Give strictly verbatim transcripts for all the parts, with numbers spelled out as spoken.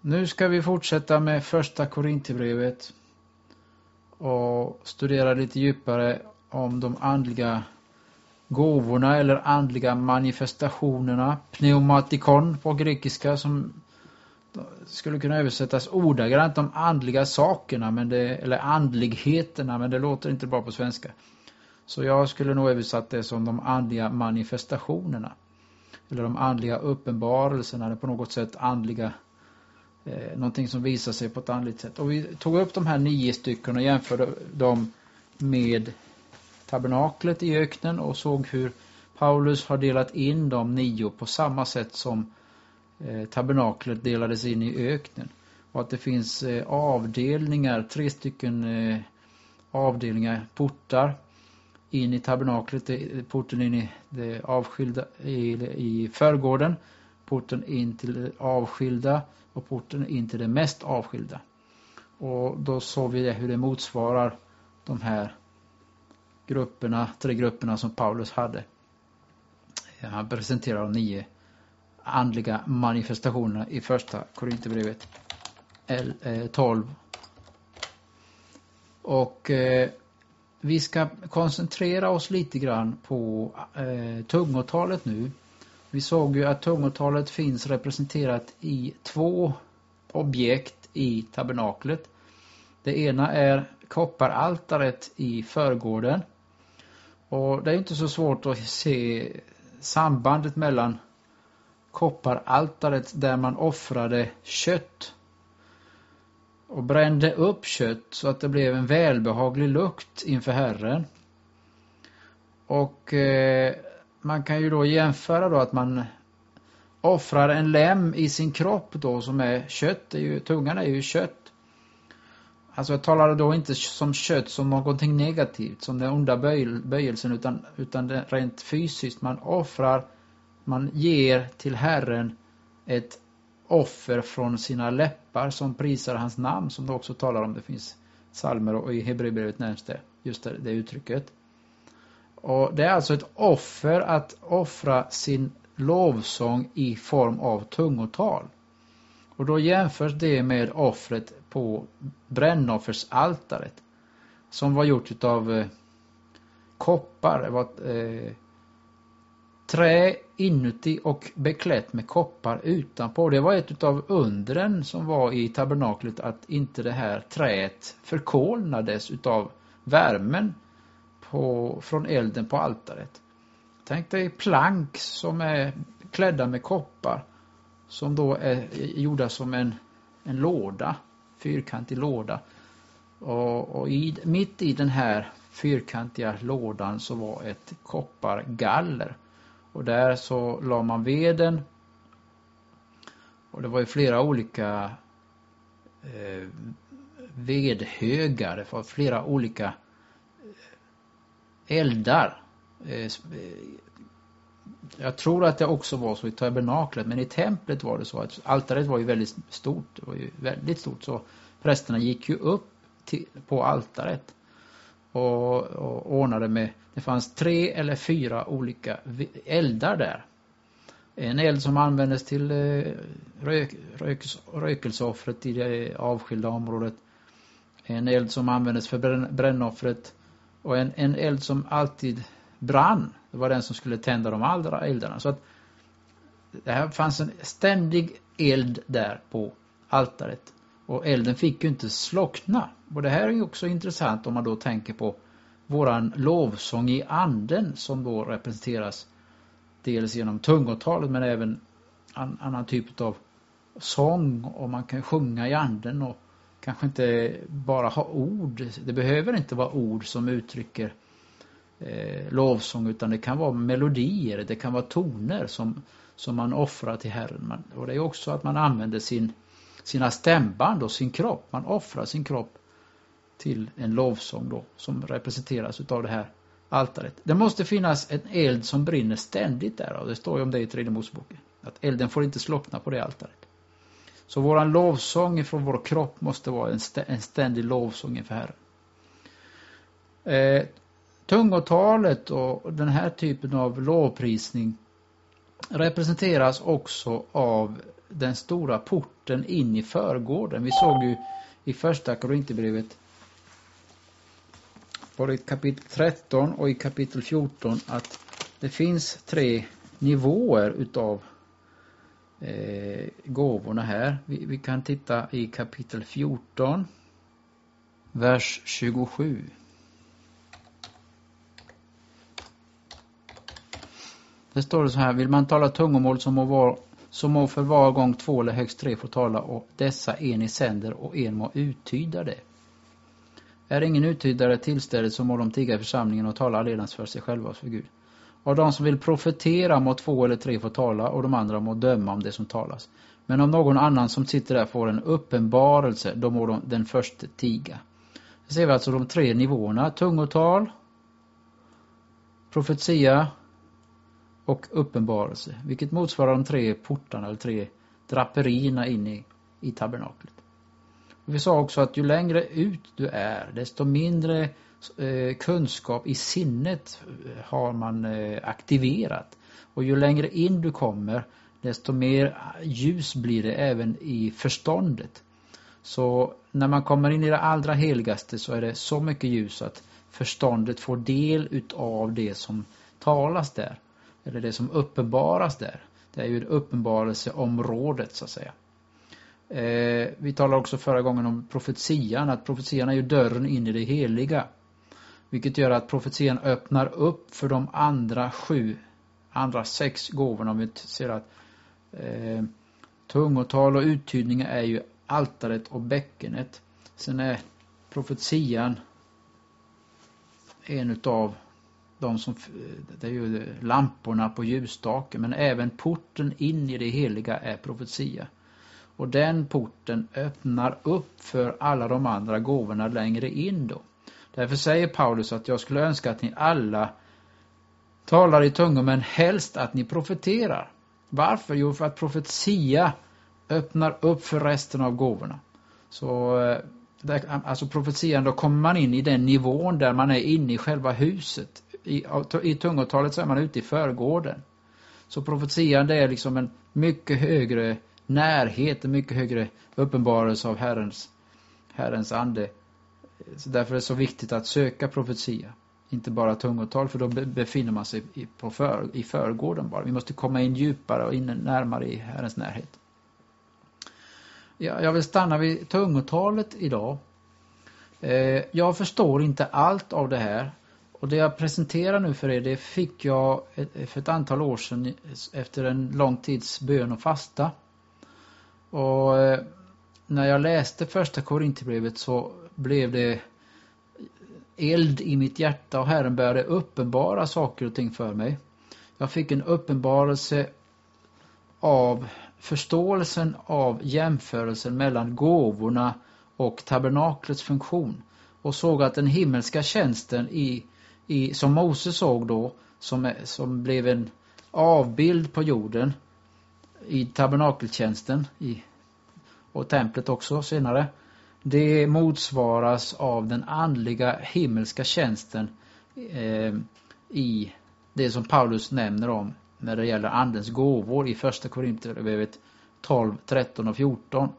Nu ska vi fortsätta med första Korinthierbrevet och studera lite djupare om de andliga gåvorna eller andliga manifestationerna. Pneumatikon på grekiska, som skulle kunna översättas ordagrant de andliga sakerna, men det, eller andligheterna, men det låter inte bra på svenska. Så jag skulle nog översätta det som de andliga manifestationerna. Eller de andliga uppenbarelserna, eller på något sätt andliga, eh, någonting som visar sig på ett andligt sätt. Och vi tog upp de här nio stycken och jämförde dem med tabernaklet i öknen och såg hur Paulus har delat in de nio på samma sätt som eh, tabernaklet delades in i öknen. Och att det finns eh, avdelningar, tre stycken eh, avdelningar, portar in i tabernaklet, porten in i det avskilda i, i förgården, porten in till det avskilda och porten in till det mest avskilda. Och då såg vi det, hur det motsvarar de här grupperna, tre grupperna som Paulus hade. Han presenterar de nio andliga manifestationerna i första Korinthierbrevet tolv. Och eh, vi ska koncentrera oss lite grann på eh, tungotalet nu. Vi såg ju att tungotalet finns representerat i två objekt i tabernaklet. Det ena är kopparaltaret i förgården. Och det är inte så svårt att se sambandet mellan kopparaltaret där man offrade kött och brände upp kött så att det blev en välbehaglig lukt inför Herren. Och eh, man kan ju då jämföra då att man offrar en lem i sin kropp då som är kött. Det är ju, tungan är ju kött. Alltså jag talar då inte som kött som någonting negativt, som den onda böj, böjelsen, utan, utan det rent fysiskt. Man offrar, man ger till Herren ett offer från sina läppar som prisar hans namn, som det också talar om. Det finns psalmer och i Hebreerbrevet nämns det, just det, det uttrycket. Och det är alltså ett offer att offra sin lovsång i form av tungotal. Och då jämförs det med offret på brännoffersaltaret som var gjort av eh, koppar. Det var eh, trä inuti och beklätt med koppar utanpå. Det var ett av undren som var i tabernaklet, att inte det här träet förkolnades utav värmen på, från elden på altaret. Tänk dig plank som är klädda med koppar, som då är gjorda som en, en låda, fyrkantig låda. Och, och i, mitt i den här fyrkantiga lådan så var ett koppargaller. Och där så la man veden. Och det var ju flera olika eh, vedhögar. Det var flera olika eldar. Eh, jag tror att det också var så i tabernaklet. Men i templet var det så att altaret var ju väldigt stort. Det var ju väldigt stort. Så prästerna gick ju upp till, på altaret. Och, och ordnade med, det fanns tre eller fyra olika eldar där. En eld som användes till rök, rök, rökelseoffret i det avskilda området. En eld som användes för bränn, brännoffret. Och en, en eld som alltid brann. Det var den som skulle tända de andra eldarna. Så att det här fanns en ständig eld där på altaret. Och elden fick ju inte slockna. Och det här är ju också intressant om man då tänker på våran lovsång i anden, som då representeras dels genom tungotalet men även an, annan typ av sång. Och man kan sjunga i anden och kanske inte bara ha ord. Det behöver inte vara ord som uttrycker eh, lovsång, utan det kan vara melodier, det kan vara toner som, som man offrar till Herren. Man, och det är också att man använder sin sina stämband och sin kropp. Man offrar sin kropp till en lovsång då, som representeras utav det här altaret. Det måste finnas en eld som brinner ständigt där, och det står ju om det i tredje Moseboken. Att elden får inte slockna på det altaret. Så våran lovsång från vår kropp måste vara en, st- en ständig lovsång inför Herren. Eh, tungotalet och den här typen av lovprisning representeras också av den stora porten in i förgården. Vi såg ju i första Korinthierbrevet både i kapitel tretton och i kapitel fjorton att det finns tre nivåer utav eh, gåvorna här. Vi, vi kan titta i kapitel fjorton, vers tjugosju. Det står det så här: vill man tala tungomål som må, var, som må för var gång två eller högst tre får tala, och dessa en i sänder och en må uttyda det. Är ingen uttydare tillstället så må de tiga i församlingen och tala alledans för sig själva och för Gud. Och de som vill profetera må två eller tre få tala, och de andra må döma om det som talas. Men om någon annan som sitter där får en uppenbarelse, då må de, den första tiga. Så ser vi alltså de tre nivåerna: tungotal, profetia och uppenbarelse, vilket motsvarar de tre portarna eller tre draperierna in i, i tabernaklet. Och vi sa också att ju längre ut du är, desto mindre eh, kunskap i sinnet har man eh, aktiverat. Och ju längre in du kommer, desto mer ljus blir det även i förståndet. Så när man kommer in i det allra heligaste så är det så mycket ljus att förståndet får del utav det som talas där. Eller det som uppenbaras där. Det är ju uppenbarelseområdet så att säga. Eh, vi talade också förra gången om profetian. Att profetian är ju dörren in i det heliga. Vilket gör att profetian öppnar upp för de andra sju, andra sex gåvorna. Om vi ser att eh, tungotal och uttydning är ju altaret och bäckenet. Sen är profetian en utav de som, det är ju lamporna på ljusstaken, men även porten in i det heliga är profetia. Och den porten öppnar upp för alla de andra gåvorna längre in då. Därför säger Paulus att jag skulle önska att ni alla talar i tungor, men helst att ni profeterar. Varför? Jo, för att profetia öppnar upp för resten av gåvorna. Så där, alltså profetian, då kommer man in i den nivån där man är inne i själva huset. I, i tungotalet så är man ute i förgården. Så profetian, det är liksom en mycket högre närhet, en mycket högre uppenbarelse av Herrens, Herrens ande. Så därför är det så viktigt att söka profetia. Inte bara tungotal, för då befinner man sig i, på för, i förgården bara. Vi måste komma in djupare och in närmare i Herrens närhet. Ja, jag vill stanna vid tungotalet idag. Eh, jag förstår inte allt av det här. Och det jag presenterar nu för er, det fick jag ett, för ett antal år sedan efter en lång tids bön och fasta. Och eh, när jag läste första Korinthierbrevet så blev det eld i mitt hjärta och Herren började uppenbara saker och ting för mig. Jag fick en uppenbarelse av förståelsen av jämförelsen mellan gåvorna och tabernaklets funktion. Och såg att den himmelska tjänsten i, i, som Moses såg då, som, som blev en avbild på jorden i tabernakeltjänsten i, och templet också senare, det motsvaras av den andliga himmelska tjänsten eh, i det som Paulus nämner om när det gäller andens gåvor i första Korinthierbrevet tolv, tretton och fjorton.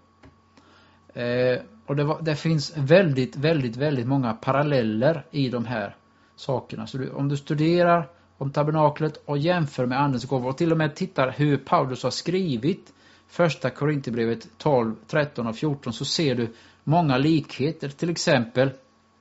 Eh, och det, var, det finns väldigt, väldigt, väldigt många paralleller i de här sakerna. Så du, om du studerar om tabernaklet och jämför med andens gåvor och till och med tittar hur Paulus har skrivit första Korinthierbrevet tolv, tretton och fjorton, så ser du många likheter. Till exempel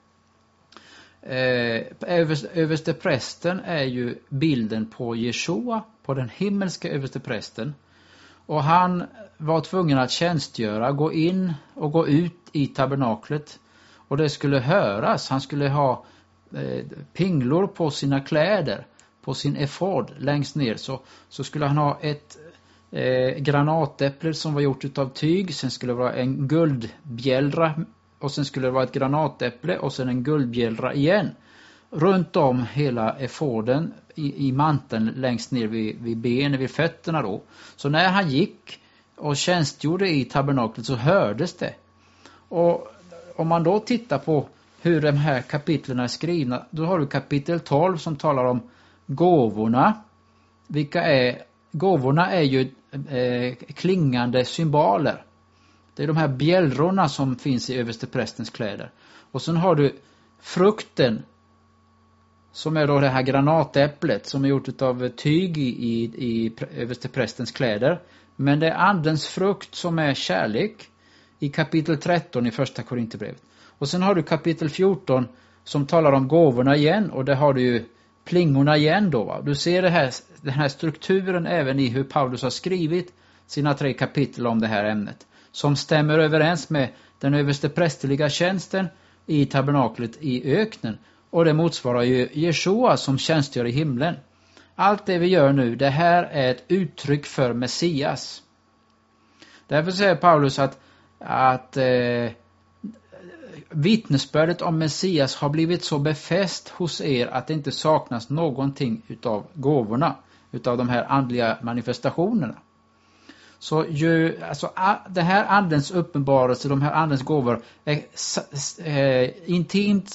eh, översteprästen är ju bilden på Jeshua, på den himmelska översteprästen. Och han var tvungen att tjänstgöra, gå in och gå ut i tabernaklet. Och det skulle höras. Han skulle ha eh, pinglor på sina kläder, på sin efod längst ner. Så, så skulle han ha ett eh, granatäpple som var gjort utav tyg. Sen skulle det vara en guldbjällra. Och sen skulle det vara ett granatäpple och sen en guldbjällra igen. Runt om hela efoden i, i manteln längst ner vid, vid benen, vid fötterna då. Så när han gick och tjänstgjorde i tabernaklet så hördes det. Och om man då tittar på hur de här kapitlen är skrivna, då har du kapitel tolv som talar om gåvorna. Vilka är, gåvorna är ju eh, klingande symboler. Det är de här bjällrorna som finns i översteprästens kläder. Och sen har du frukten som är då det här granatäpplet som är gjort av tyg i, i, i översteprästens kläder. Men det är andens frukt som är kärlek i kapitel tretton i första Korinthierbrevet. Och sen har du kapitel fjorton som talar om gåvorna igen, och där har du ju plingorna igen då. Va? Du ser det här, den här strukturen även i hur Paulus har skrivit sina tre kapitel om det här ämnet, som stämmer överens med den översteprästerliga tjänsten i tabernaklet i öknen, och det motsvarar ju Jeshua som tjänstgör i himlen. Allt det vi gör nu, det här är ett uttryck för Messias. Därför säger Paulus att, att eh, vittnesbördet om Messias har blivit så befäst hos er att det inte saknas någonting utav gåvorna, utav de här andliga manifestationerna. Så ju, alltså, det här andens uppenbarelse, de här andens gåvor är eh, intimt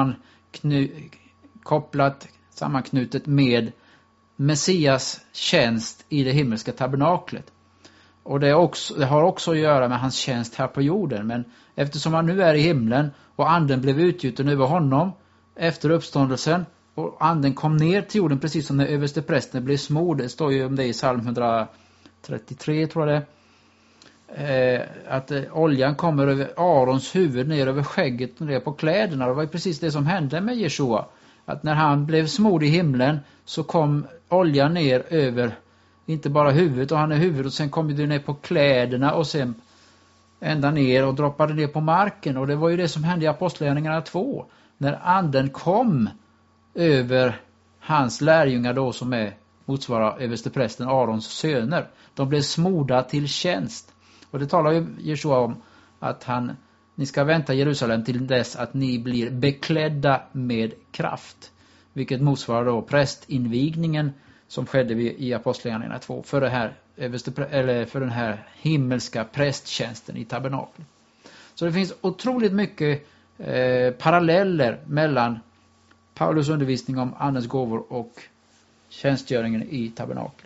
sammankopplat, sammanknutet med Messias tjänst i det himmelska tabernaklet. Och det, är också, det har också att göra med hans tjänst här på jorden. Men eftersom han nu är i himlen och anden blev utgjuten över honom efter uppståndelsen, och anden kom ner till jorden precis som när översteprästen blev smord. Det står ju om det i psalm etthundratrettiotre tror jag det. Eh, att eh, oljan kommer över Arons huvud ner över skägget och ner på kläderna. Det var ju precis det som hände med Jeshua. Att när han blev smord i himlen så kom oljan ner över inte bara huvudet, och han är huvudet, och sen kom det ner på kläderna och sen ända ner och droppade ner på marken. Och det var ju det som hände i Apostlagärningarna två. När anden kom över hans lärjungar då, som är motsvarar översteprästen Arons söner. De blev smorda till tjänst. Och det talar ju Jeshua om att han, ni ska vänta i Jerusalem till dess att ni blir beklädda med kraft. Vilket motsvarar då prästinvigningen som skedde i Apostlagärningarna två för det här eller för den här himmelska prästtjänsten i tabernaklet. Så det finns otroligt mycket eh, paralleller mellan Paulus undervisning om andens gåvor och tjänstgöringen i tabernaklet.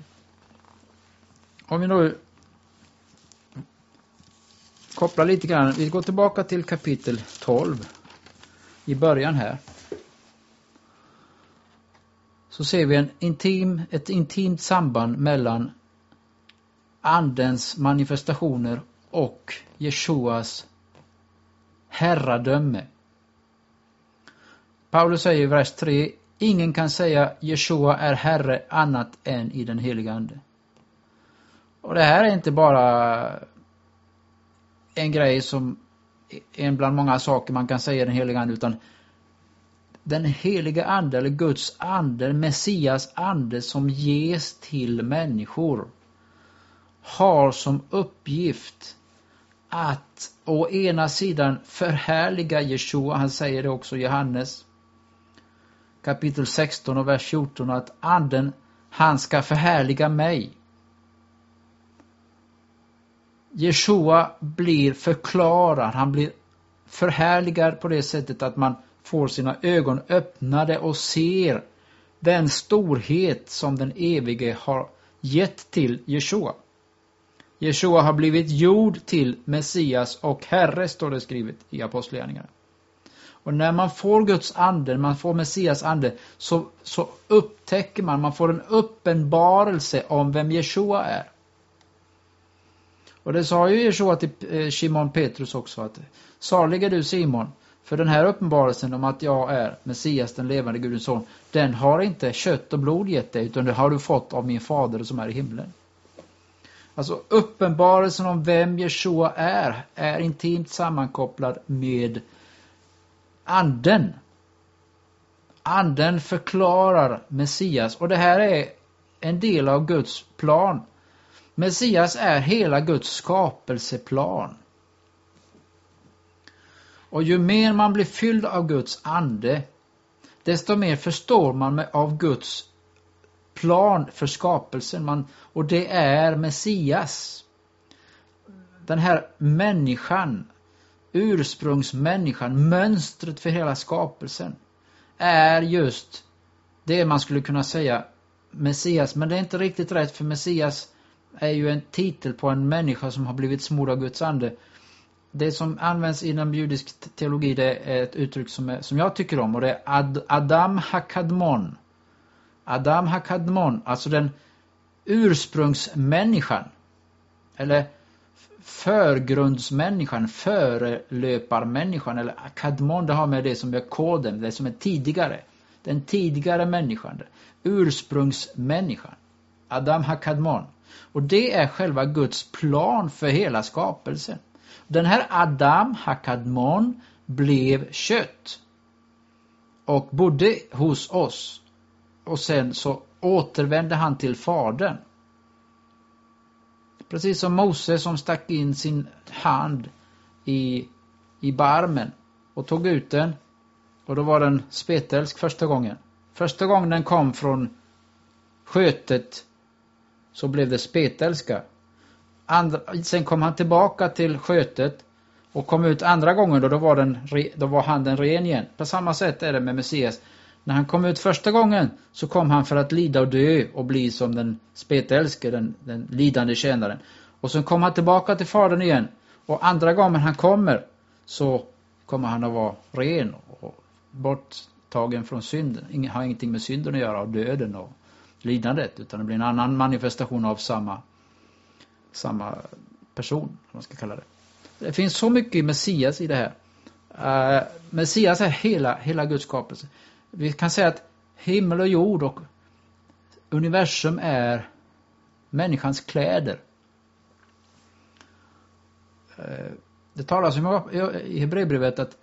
Om vi nu kopplar lite grann, vi går tillbaka till kapitel tolv i början här. Så ser vi en intim, ett intimt samband mellan andens manifestationer och Jeshuas herradöme. Paulus säger i vers tre: ingen kan säga Jeshua är herre annat än i den heliga ande. Och det här är inte bara en grej som en bland många saker man kan säga den heliga ande, utan den heliga ande eller Guds ande, Messias ande som ges till människor, har som uppgift att å ena sidan förhärliga Jeshua. Han säger det också i Johannes kapitel sexton och vers fjorton, att anden, han ska förhärliga mig. Jeshua blir förklarad, han blir förhärligad på det sättet att man får sina ögon öppnade och ser den storhet som den evige har gett till Jeshua. Jeshua har blivit gjord till Messias och Herre, står det skrivet i Apostlagärningarna. Och när man får Guds ande, man får Messias ande, så, så upptäcker man, man får en uppenbarelse om vem Jeshua är. Och det sa ju Jeshua till eh, Simon Petrus också, att salig är du Simon, för den här uppenbarelsen om att jag är Messias, den levande Gudens son, den har inte kött och blod gett dig, utan det har du fått av min fader som är i himlen. Alltså uppenbarelsen om vem Jeshua är, är intimt sammankopplad med anden. Anden förklarar Messias, och det här är en del av Guds plan. Messias är hela Guds skapelseplan. Och ju mer man blir fylld av Guds ande, desto mer förstår man med av Guds plan för skapelsen. Man, och det är Messias. Den här människan, ursprungsmänniskan, mönstret för hela skapelsen, är just det man skulle kunna säga Messias. Men det är inte riktigt rätt, för Messias är ju en titel på en människa som har blivit smord av Guds ande. Det som används inom judisk teologi, det är ett uttryck som, är, som jag tycker om, och det är Ad, Adam Hakadmon. Adam Hakadmon, alltså den ursprungsmänniskan, eller förgrundsmänniskan, förelöparmänniskan, eller Akadmon, det har med det som är koden, det som är tidigare. Den tidigare människan, ursprungsmänniskan. Adam Hakadmon. Och det är själva Guds plan för hela skapelsen. Den här Adam Hakadmon blev kött och bodde hos oss. Och sen så återvände han till fadern. Precis som Mose som stack in sin hand i, i barmen och tog ut den. Och då var den spetälsk första gången. Första gången den kom från skötet så blev det spetälska. Andra, sen kom han tillbaka till skötet och kom ut andra gången då, då, var den, då var handen ren igen. På samma sätt är det med Messias. När han kom ut första gången så kom han för att lida och dö och bli som den spetälske, den, den lidande tjänaren. Och sen kom han tillbaka till fadern igen. Och andra gången han kommer så kommer han att vara ren och borttagen från synden. Ingen har ingenting med synden att göra, och döden och lidandet, utan det blir en annan manifestation av samma, samma person, om man ska kalla det. Det finns så mycket Messias i det här. Uh, Messias är hela, hela Guds skapelse. Vi kan säga att himmel och jord och universum är människans kläder. Det talas om i Hebreerbrevet att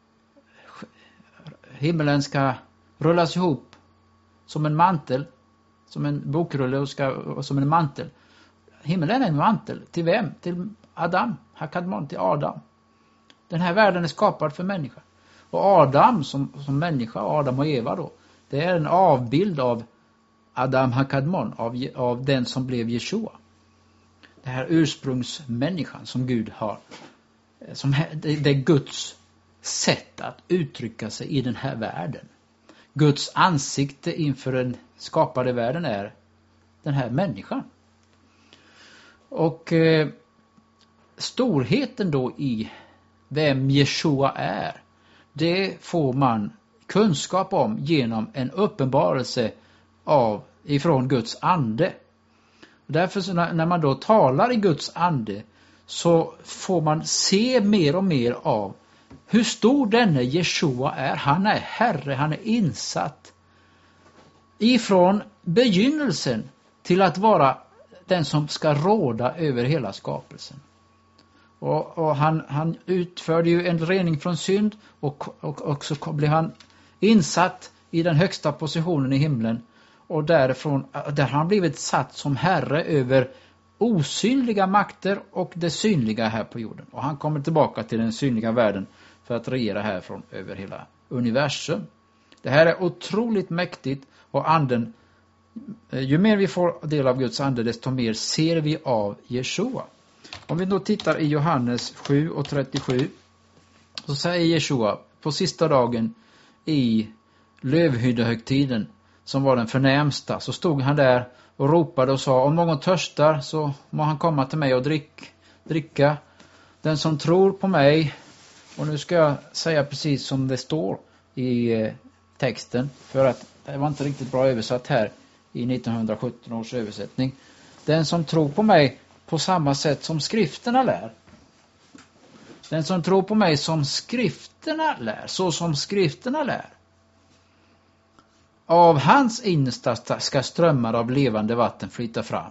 himmelen ska rullas ihop som en mantel, som en bokrulle och, ska, och som en mantel. Himmelen är en mantel. Till vem? Till Adam. Hakadmon, till Adam. Den här världen är skapad för människa. Och Adam som, som människa, Adam och Eva då, det är en avbild av Adam Hakadmon, av, av den som blev Jeshua. Det här ursprungsmänniskan som Gud har. Som, det, det är Guds sätt att uttrycka sig i den här världen. Guds ansikte inför den skapade världen är den här människan. Och eh, storheten då i vem Jeshua är, det får man kunskap om genom en uppenbarelse av, ifrån Guds ande. Därför så när, när man då talar i Guds ande så får man se mer och mer av hur stor denne Jeshua är. Han är Herre, han är insatt ifrån begynnelsen till att vara den som ska råda över hela skapelsen. Och, och han, han utförde ju en rening från synd och, och, och så blev han insatt i den högsta positionen i himlen. Och därifrån, där har han blivit satt som herre över osynliga makter och det synliga här på jorden. Och han kommer tillbaka till den synliga världen för att regera härifrån över hela universum. Det här är otroligt mäktigt, och anden, ju mer vi får del av Guds ande, desto mer ser vi av Jeshua. Om vi då tittar i Johannes sju och trettiosju, så säger Jeshua på sista dagen i lövhyddehögtiden, som var den förnämsta, så stod han där och ropade och sa: om någon törstar så må han komma till mig och drick, dricka. Den som tror på mig, och nu ska jag säga precis som det står i eh, texten, för att det var inte riktigt bra översatt här i nittonhundrasjutton års översättning. Den som tror på mig på samma sätt som skrifterna lär. Den som tror på mig som skrifterna lär, så som skrifterna lär. Av hans innersta ska strömmar av levande vatten flyta fram.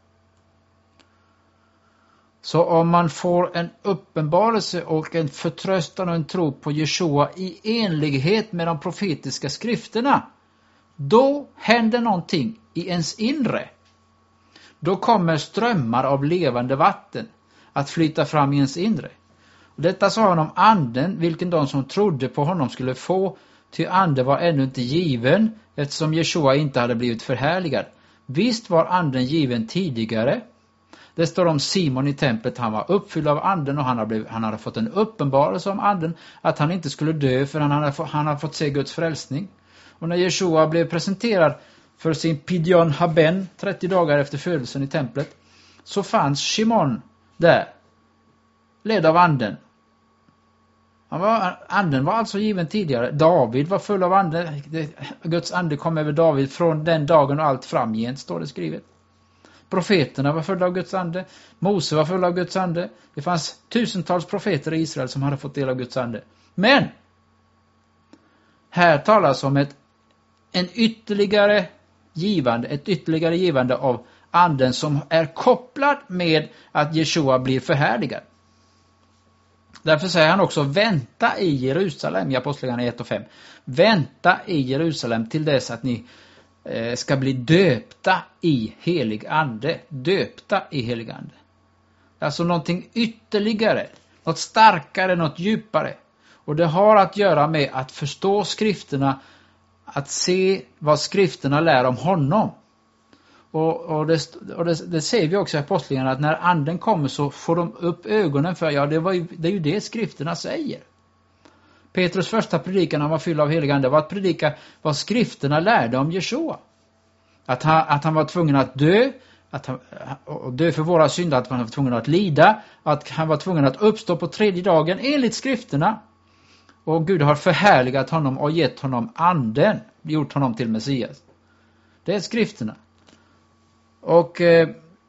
Så om man får en uppenbarelse och en förtröstan och en tro på Jeshua i enlighet med de profetiska skrifterna, då händer någonting i ens inre. Då kommer strömmar av levande vatten att flyta fram i ens inre. Och detta sa han om anden, vilken de som trodde på honom skulle få, ty ande var ännu inte given, eftersom Jeshua inte hade blivit förhärligad. Visst var anden given tidigare. Det står om Simon i templet, han var uppfylld av anden, och han hade, blivit, han hade fått en uppenbarelse om anden, att han inte skulle dö för han hade, han hade fått se Guds frälsning. Och när Jeshua blev presenterad för sin Pidyon Haben trettio dagar efter födelsen i templet, så fanns Shimon där, ledd av anden. Han var, anden var alltså given tidigare. David var full av ande. Guds ande kom över David från den dagen och allt framgent, står det skrivet. Profeterna var fulla av Guds ande. Mose var full av Guds ande. Det fanns tusentals profeter i Israel som hade fått del av Guds ande. Men här talas om ett, en ytterligare givande, ett ytterligare givande av anden som är kopplad med att Jeshua blir förhärligad. Därför säger han också: vänta i Jerusalem, i Apostlagärningarna ett och fem. Vänta i Jerusalem till dess att ni eh, ska bli döpta i helig ande. Döpta i helig ande. Alltså någonting ytterligare, något starkare, något djupare. Och det har att göra med att förstå skrifterna, att se vad skrifterna lär om honom. Och, och, det, och det, det ser vi också i Apostlagärningarna, att när anden kommer så får de upp ögonen för, ja det, var ju, det är ju det skrifterna säger. Petrus första predikan, han var fylld av helig ande, var att predika vad skrifterna lärde om Jeshua. Att han, att han var tvungen att dö, att han, och dö för våra synder, att han var tvungen att lida, att han var tvungen att uppstå på tredje dagen enligt skrifterna. Och Gud har förhärligat honom och gett honom anden, gjort honom till Messias. Det är skrifterna. Och eh,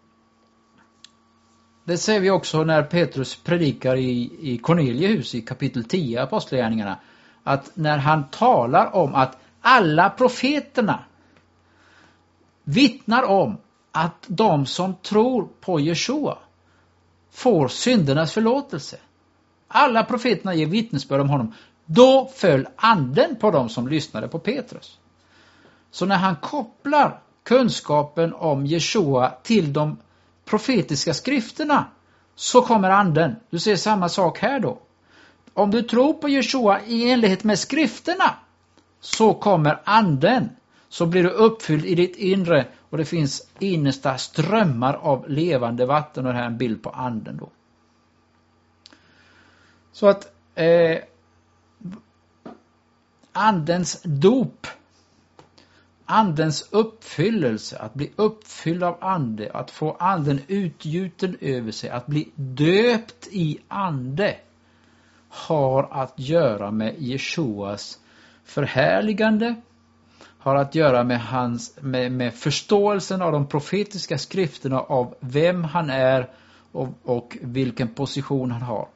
det ser vi också när Petrus predikar i, i Corneliehus i kapitel tio Apostlagärningarna. Att när han talar om att alla profeterna vittnar om att de som tror på Jeshua får syndernas förlåtelse. Alla profeterna ger vittnesbörd om honom. Då föll anden på dem som lyssnade på Petrus. Så när han kopplar kunskapen om Jeshua till de profetiska skrifterna så kommer anden. Du ser samma sak här då. Om du tror på Jeshua i enlighet med skrifterna så kommer anden. Så blir du uppfylld i ditt inre och det finns innersta strömmar av levande vatten, och det här är en bild på anden då. Så att eh, andens dop, andens uppfyllelse, att bli uppfylld av ande, att få anden utgjuten över sig, att bli döpt i ande, har att göra med Jeshuas förhärligande, har att göra med, hans, med, med förståelsen av de profetiska skrifterna, av vem han är och, och vilken position han har.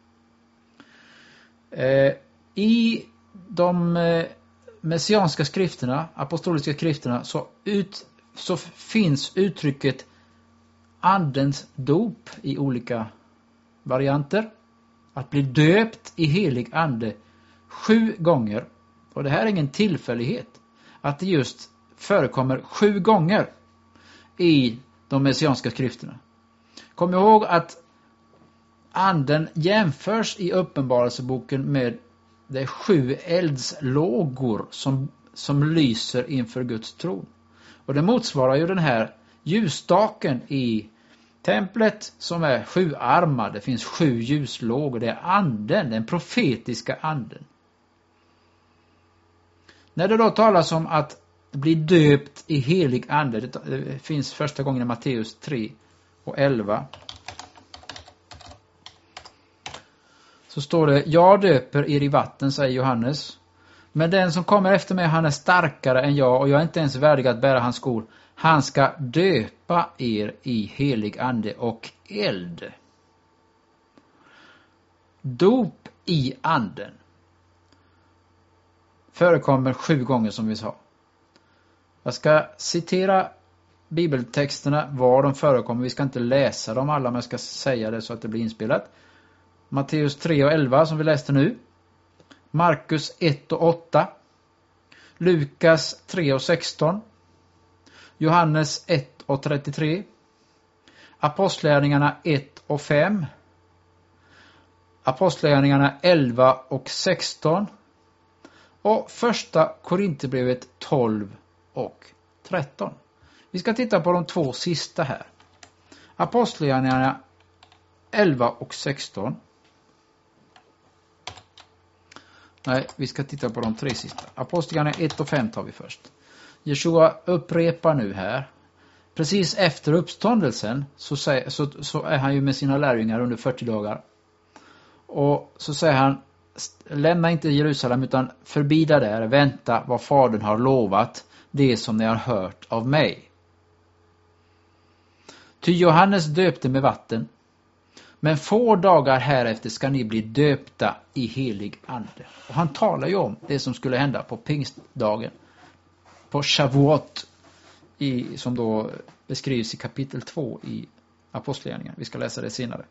Eh, I de eh, messianska skrifterna, apostoliska skrifterna, så, ut, så finns uttrycket andens dop i olika varianter. Att bli döpt i helig ande sju gånger. Och det här är ingen tillfällighet. Att det just förekommer sju gånger i de messianska skrifterna. Kom ihåg att anden jämförs i uppenbarelseboken med de sju eldslågor som, som lyser inför Guds tron. Och det motsvarar ju den här ljusstaken i templet som är sjuarmad. Det finns sju ljuslågor. Det är anden, den profetiska anden. När det då talas om att bli döpt i helig ande, det finns första gången i Matteus tre och elva. Så står det: jag döper er i vatten, säger Johannes. Men den som kommer efter mig, han är starkare än jag, och jag är inte ens värdig att bära hans skor. Han ska döpa er i helig ande och eld. Dop i anden förekommer sju gånger, som vi sa. Jag ska citera bibeltexterna var de förekommer. Vi ska inte läsa dem alla, men jag ska säga det så att det blir inspelat. Matteus tre och elva som vi läste nu. Markus ett och åtta. Lukas tre och sexton. Johannes ett och trettiotre. Apostlagärningarna ett och fem. Apostlagärningarna elva och sexton. Och första Korinthierbrevet tolv och tretton. Vi ska titta på de två sista här. Apostlagärningarna elva och sexton. Nej, vi ska titta på de tre sista. Apostlagärningarna ett och fem tar vi först. Jeshua upprepar nu här precis efter uppståndelsen så, säger, så, så är han ju med sina lärjungar under fyrtio dagar. Och så säger han, lämna inte Jerusalem utan förbida där, vänta vad Fadern har lovat, det som ni har hört av mig. Ty Johannes döpte med vatten, men få dagar härefter ska ni bli döpta i helig ande. Och han talar ju om det som skulle hända på pingstdagen, på Shavuot, i, som då beskrivs i kapitel två i Apostlagärningarna. Vi ska läsa det senare.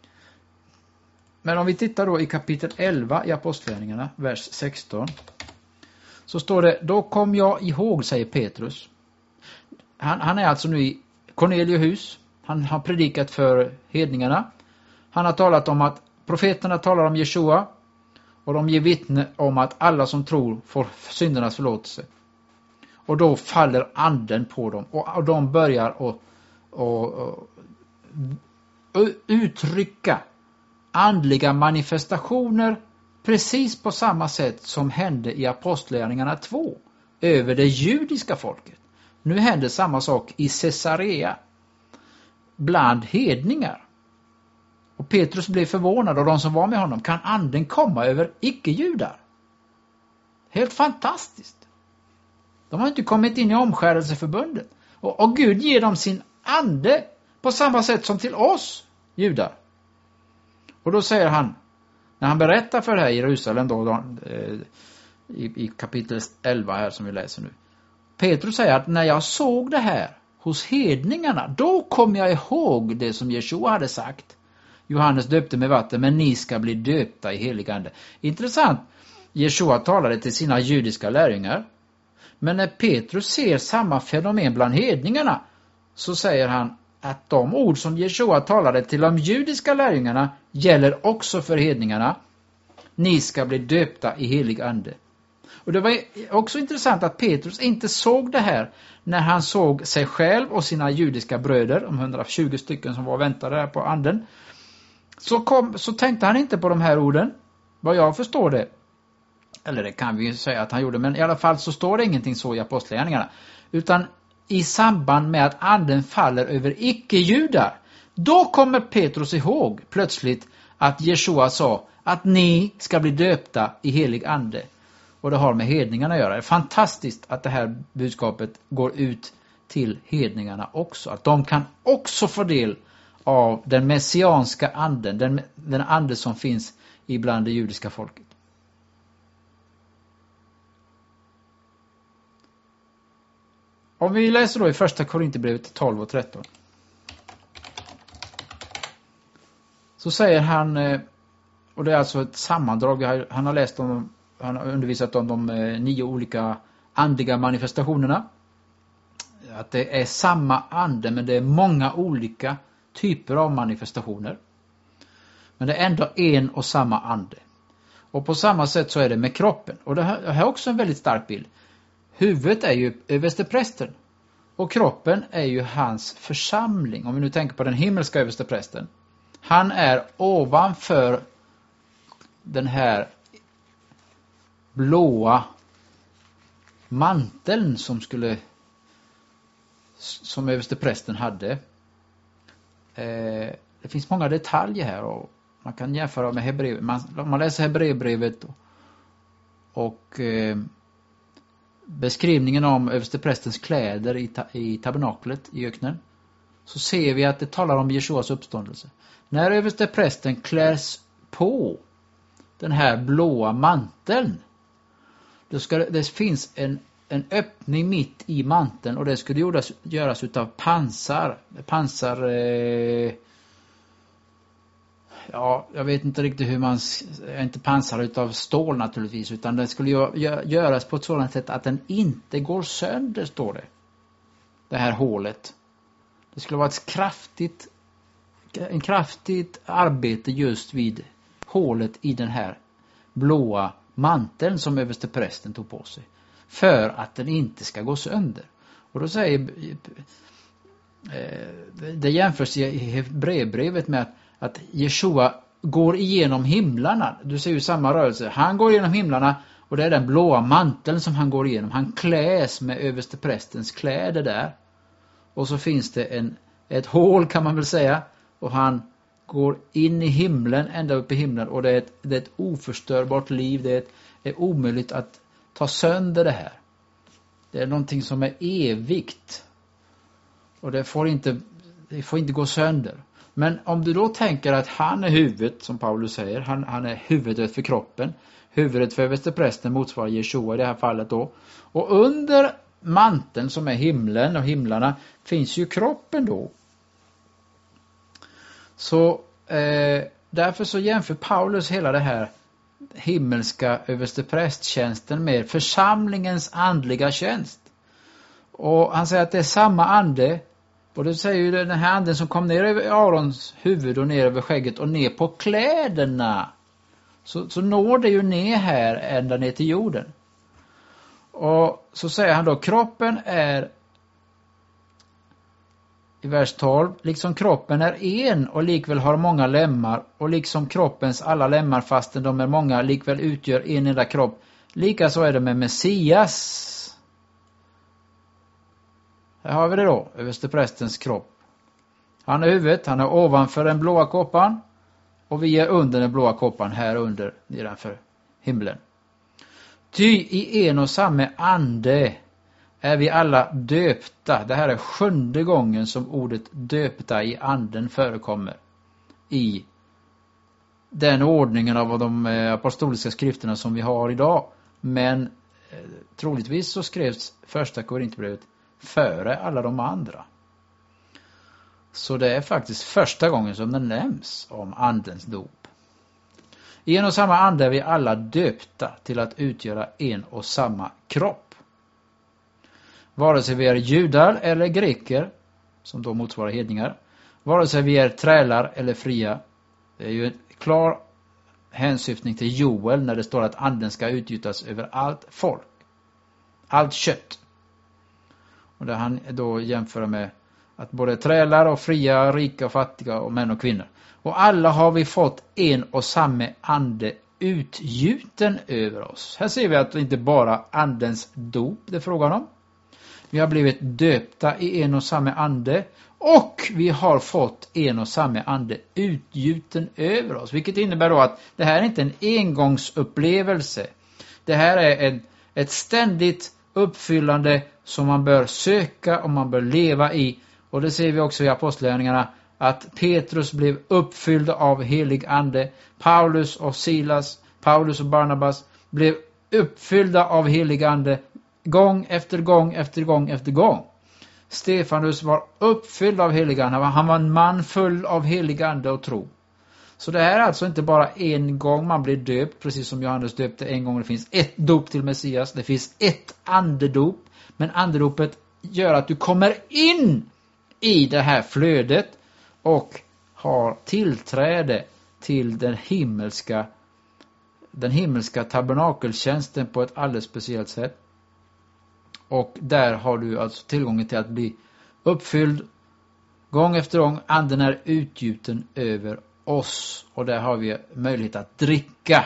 Men om vi tittar då i kapitel elva i Apostlagärningarna, vers sexton, så står det, då kom jag ihåg, säger Petrus. Han, han är alltså nu i Cornelius hus. Han har predikat för hedningarna. Han har talat om att profeterna talar om Jeshua och de ger vittne om att alla som tror får syndernas förlåtelse. Och då faller anden på dem och, och de börjar att och, och, och uttrycka andliga manifestationer precis på samma sätt som hände i Apostlagärningarna två över det judiska folket. Nu händer samma sak i Caesarea bland hedningar. Och Petrus blev förvånad och de som var med honom, kan anden komma över icke-judar? Helt fantastiskt. De har inte kommit in i omskärelseförbundet. Och, och Gud ger dem sin ande på samma sätt som till oss judar. Och då säger han, när han berättar för det här i Jerusalem då, då eh, i, i kapitel elva här som vi läser nu. Petrus säger att när jag såg det här hos hedningarna, då kom jag ihåg det som Jeshua hade sagt. Johannes döpte med vatten, men ni ska bli döpta i helig ande. Intressant. Jeshua talade till sina judiska lärjungar. Men när Petrus ser samma fenomen bland hedningarna, så säger han att de ord som Jeshua talade till de judiska lärjungarna gäller också för hedningarna. Ni ska bli döpta i helig ande. Och det var också intressant att Petrus inte såg det här när han såg sig själv och sina judiska bröder, om hundratjugo stycken som var väntade där på anden. Så, kom, så tänkte han inte på de här orden, vad jag förstår det. Eller det kan vi ju säga att han gjorde, men i alla fall så står det ingenting så i Apostlagärningarna. Utan i samband med att anden faller över icke-judar, då kommer Petrus ihåg plötsligt att Jeshua sa att ni ska bli döpta i helig ande. Och det har med hedningarna att göra. Det är fantastiskt att det här budskapet går ut till hedningarna också. Att de kan också få del av den messianska anden, den, den ande som finns ibland det judiska folket. Om vi läser då i första Korinthierbrevet tolv och tretton. Så säger han, och det är alltså ett sammandrag, han har läst om, han har undervisat om de nio olika andliga manifestationerna. Att det är samma ande, men det är många olika typer av manifestationer. Men det är ändå en och samma ande. Och på samma sätt så är det med kroppen. Och det här är också en väldigt stark bild. Huvudet är ju översteprästen. Och kroppen är ju hans församling. Om vi nu tänker på den himmelska översteprästen. Han är ovanför den här blåa manteln som skulle som översteprästen hade. Eh, det finns många detaljer här och man kan jämföra med Hebreerbrevet. Man, om man läser Hebreerbrevet och, och eh, beskrivningen om översteprästens kläder i, ta, i tabernaklet i öknen, så ser vi att det talar om Jeshuas uppståndelse. När översteprästen kläs på den här blåa manteln, då ska det, det finns en, en öppning mitt i manteln och det skulle göras, göras utav pansar. Pansar... Eh, ja, jag vet inte riktigt hur man... Inte pansar utav stål naturligtvis, utan den skulle göras på ett sådant sätt att den inte går sönder, står det. Det här hålet. Det skulle vara ett kraftigt... En kraftigt arbete just vid hålet i den här blåa manteln som översteprästen tog på sig. För att den inte ska gå sönder. Och då säger... Det jämförs i Hebreerbrevet med att, att Jeshua går igenom himlarna. Du ser ju samma rörelse. Han går igenom himlarna och det är den blåa manteln som han går igenom. Han kläs med översteprästens kläder där. och så finns det en, ett hål kan man väl säga, och han går in i himlen, ända upp i himlen, och det är ett, det är ett oförstörbart liv. Det är, ett, det är omöjligt att ta sönder det här. Det är någonting som är evigt, och det får inte, det får inte gå sönder. Men om du då tänker att han är huvudet, som Paulus säger, han, han är huvudet för kroppen, huvudet för översteprästen motsvarar Jeshua i det här fallet då, och under manteln som är himlen och himlarna finns ju kroppen då. Så eh, därför så jämför Paulus hela det här himmelska översteprästtjänsten med församlingens andliga tjänst. Och han säger att det är samma ande, och det säger ju den här anden som kom ner över Arons huvud och ner över skägget och ner på kläderna. Så, så når det ju ner här ända ner till jorden. Och så säger han då, kroppen är, i vers tolv, liksom kroppen är en och likväl har många lemmar, och liksom kroppens alla lemmar fastän de är många likväl utgör en enda kropp, lika så är det med Messias. Här har vi det då, översteprästens kropp. Han är huvudet, han är ovanför den blåa koppan, och vi är under den blåa koppan här under nedanför himlen. Ty i en och samma ande är vi alla döpta. Det här är sjunde gången som ordet döpta i anden förekommer i den ordningen av de apostoliska skrifterna som vi har idag. Men eh, troligtvis så skrevs första Korinthierbrevet före alla de andra. Så det är faktiskt första gången som det nämns om andens dop. I en och samma ande är vi alla döpta till att utgöra en och samma kropp. Vare sig vi är judar eller greker, som då motsvarar hedningar, vare sig vi är trälar eller fria. Det är ju en klar hänsyftning till Joel när det står att anden ska utgjutas över allt folk, allt kött. Och där han då jämför med att både trälar och fria, rika och fattiga och män och kvinnor. Och alla har vi fått en och samma ande utgjuten över oss. Här ser vi att det inte bara andens dop det är frågan om. Vi har blivit döpta i en och samma ande, och vi har fått en och samma ande utgjuten över oss. Vilket innebär då att det här är inte en engångsupplevelse. Det här är en, ett ständigt uppfyllande som man bör söka och man bör leva i. Och det ser vi också i apostlagärningarna, att Petrus blev uppfylld av helig ande. Paulus och Silas, Paulus och Barnabas blev uppfyllda av helig ande gång efter gång efter gång efter gång. Stefanus var uppfylld av helig ande. Han var en man full av helig ande och tro. Så det här är alltså inte bara en gång man blir döpt, precis som Johannes döpte en gång. Det finns ett dop till Messias. Det finns ett andedop. Men andedopet gör att du kommer in i det här flödet och har tillträde till den himmelska den himmelska tabernakeltjänsten på ett alldeles speciellt sätt. Och där har du alltså tillgången till att bli uppfylld gång efter gång. Anden är utgjuten över oss, och där har vi möjlighet att dricka.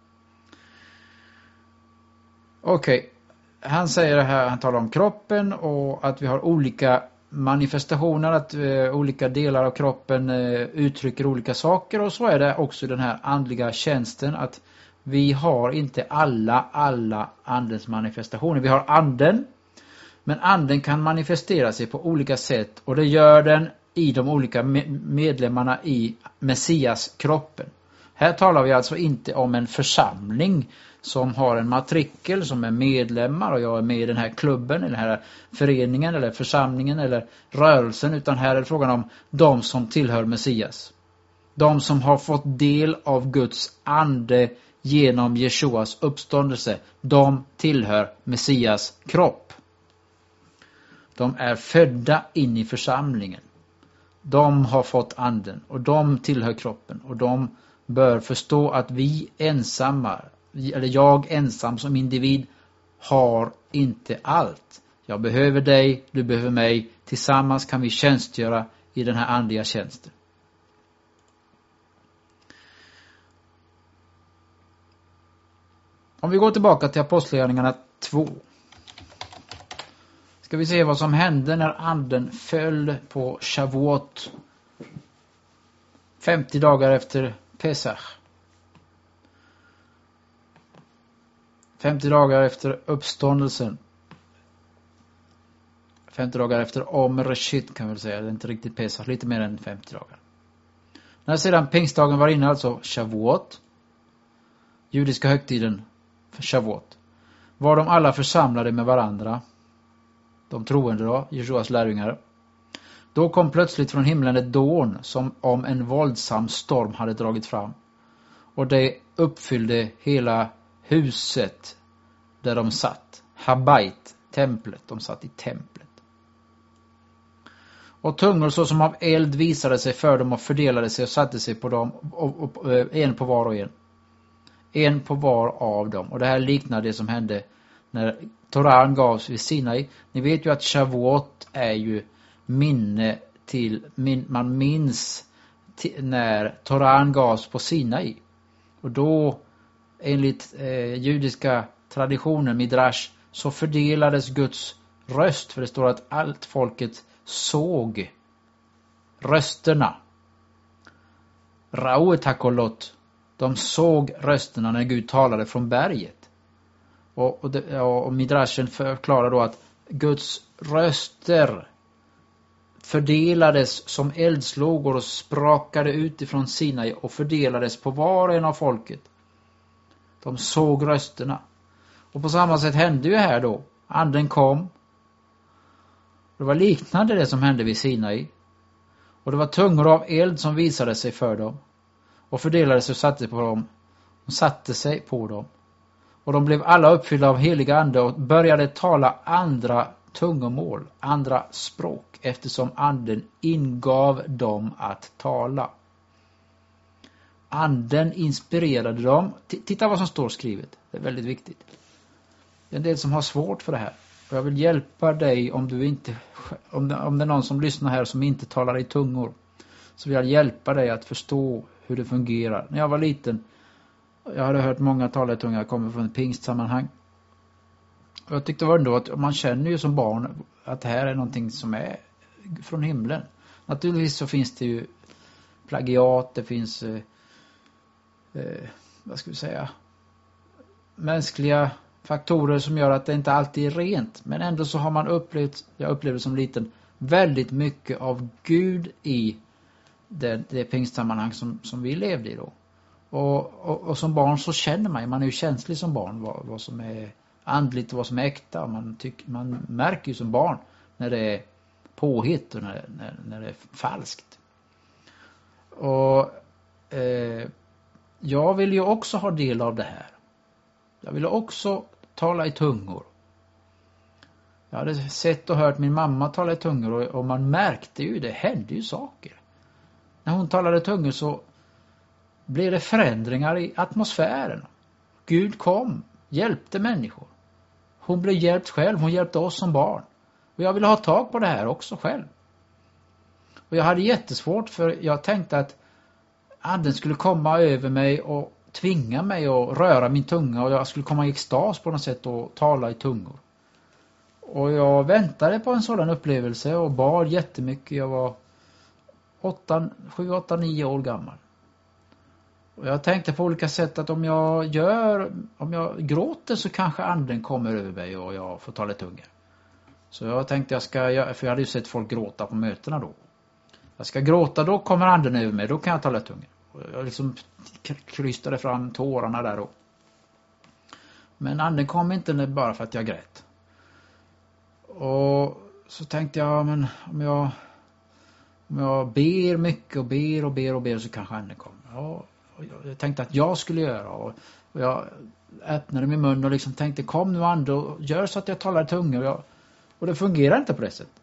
Okej, okay. Han säger det här, han talar om kroppen och att vi har olika manifestationer, att uh, olika delar av kroppen uh, uttrycker olika saker, och så är det också den här andliga tjänsten, att vi har inte alla alla andens manifestationer. Vi har anden, men anden kan manifestera sig på olika sätt, och det gör den i de olika medlemmarna i Messias kroppen. Här talar vi alltså inte om en församling som har en matrikel som är medlemmar, och jag är med i den här klubben eller den här föreningen eller församlingen eller rörelsen, utan här är det frågan om de som tillhör Messias. De som har fått del av Guds ande genom Jeshuas uppståndelse, de tillhör Messias kropp. De är födda in i församlingen. De har fått anden och de tillhör kroppen, och de bör förstå att vi ensamma, eller jag ensam som individ, har inte allt. Jag behöver dig, du behöver mig. Tillsammans kan vi tjänstgöra i den här andliga tjänsten. Om vi går tillbaka till Apostlagärningarna två. ska vi se vad som hände när anden föll på Shavuot. femtio dagar efter Pesach. femtio dagar efter uppståndelsen. femtio dagar efter Om Reshit kan vi säga. Det är inte riktigt Pesach, lite mer än femtio dagar. När sedan pingstdagen var inne, alltså Shavuot, judiska högtiden för Shavuot, var de alla församlade med varandra, de troende då, Jeshuas lärjungar. Då kom plötsligt från himlen ett dån som om en våldsam storm hade dragit fram. Och det uppfyllde hela huset där de satt. Habait, templet, de satt i templet. Och tungor så som av eld visade sig för dem och fördelade sig och satte sig på dem, och, och, och, en på var och en. En på var av dem. Och det här liknar det som hände när Toran gavs vid Sinai. Ni vet ju att Shavuot är ju minne till, min, man minns till, när Toran gavs på Sinai. Och då, enligt eh, judiska traditionen, Midrash, så fördelades Guds röst. För det står att allt folket såg rösterna. Rauet hakolot. De såg rösterna när Gud talade från berget. Och, och, det, och Midrashen förklarar då att Guds röster fördelades som eldslågor och sprakade ut ifrån Sinai och fördelades på var och en av folket. De såg rösterna. Och på samma sätt hände ju här då. Anden kom. Det var liknande det som hände vid Sinai. Och det var tungor av eld som visade sig för dem. Och fördelade sig och satte på dem. De satte sig på dem. Och de blev alla uppfyllda av heliga ande och började tala andra tungomål, andra språk, eftersom anden ingav dem att tala. Anden inspirerade dem. T- titta vad som står skrivet. Det är väldigt viktigt. Det är en del som har svårt för det här. Och jag vill hjälpa dig om du inte, om det, om det är någon som lyssnar här som inte talar i tungor. Så vill jag hjälpa dig att förstå hur det fungerar. När jag var liten, jag hade hört många tala i tungor, jag kommer från ett pingstsammanhang. Och jag tyckte ändå att man känner ju som barn att det här är någonting som är från himlen. Naturligtvis så finns det ju plagiat, det finns eh, eh, vad ska vi säga, mänskliga faktorer som gör att det inte alltid är rent. Men ändå så har man upplevt, jag upplevde som liten, väldigt mycket av Gud i det, det pingstsammanhang som, som vi levde i då. Och, och, och som barn så känner man, man är ju känslig som barn vad, vad som är andligt och vad som är äkta. Man, tyck, man märker ju som barn när det är påhitt och när, när, när det är falskt. Och eh, jag vill ju också ha del av det här. Jag ville också tala i tungor. Jag hade sett och hört min mamma tala i tungor och, och man märkte ju, det hände ju saker. När hon talade i tungor så blev det förändringar i atmosfären. Gud kom, hjälpte människor. Hon blev hjälpt själv, hon hjälpte oss som barn. Och jag ville ha tag på det här också själv. Och jag hade jättesvårt för jag tänkte att anden skulle komma över mig och tvinga mig att röra min tunga och jag skulle komma i extas på något sätt och tala i tungor. Och jag väntade på en sådan upplevelse och bad jättemycket. Jag var sju, åtta, nio år gammal. Och jag tänkte på olika sätt att om jag gör, om jag gråter så kanske anden kommer över mig och jag får tala i tungor. Så jag tänkte jag ska, för jag hade ju sett folk gråta på mötena då. Jag ska gråta, då kommer anden över mig, då kan jag tala i tungor. Och jag liksom krystade fram tårarna där då. Men anden kom inte bara för att jag grät. Och så tänkte jag, men om jag om jag ber mycket och ber och ber och ber så kanske anden kommer. Ja, och jag tänkte att jag skulle göra och jag öppnade min mun och liksom tänkte, kom nu ande och gör så att jag talar i tungor. Och, jag, och det fungerar inte på det sättet.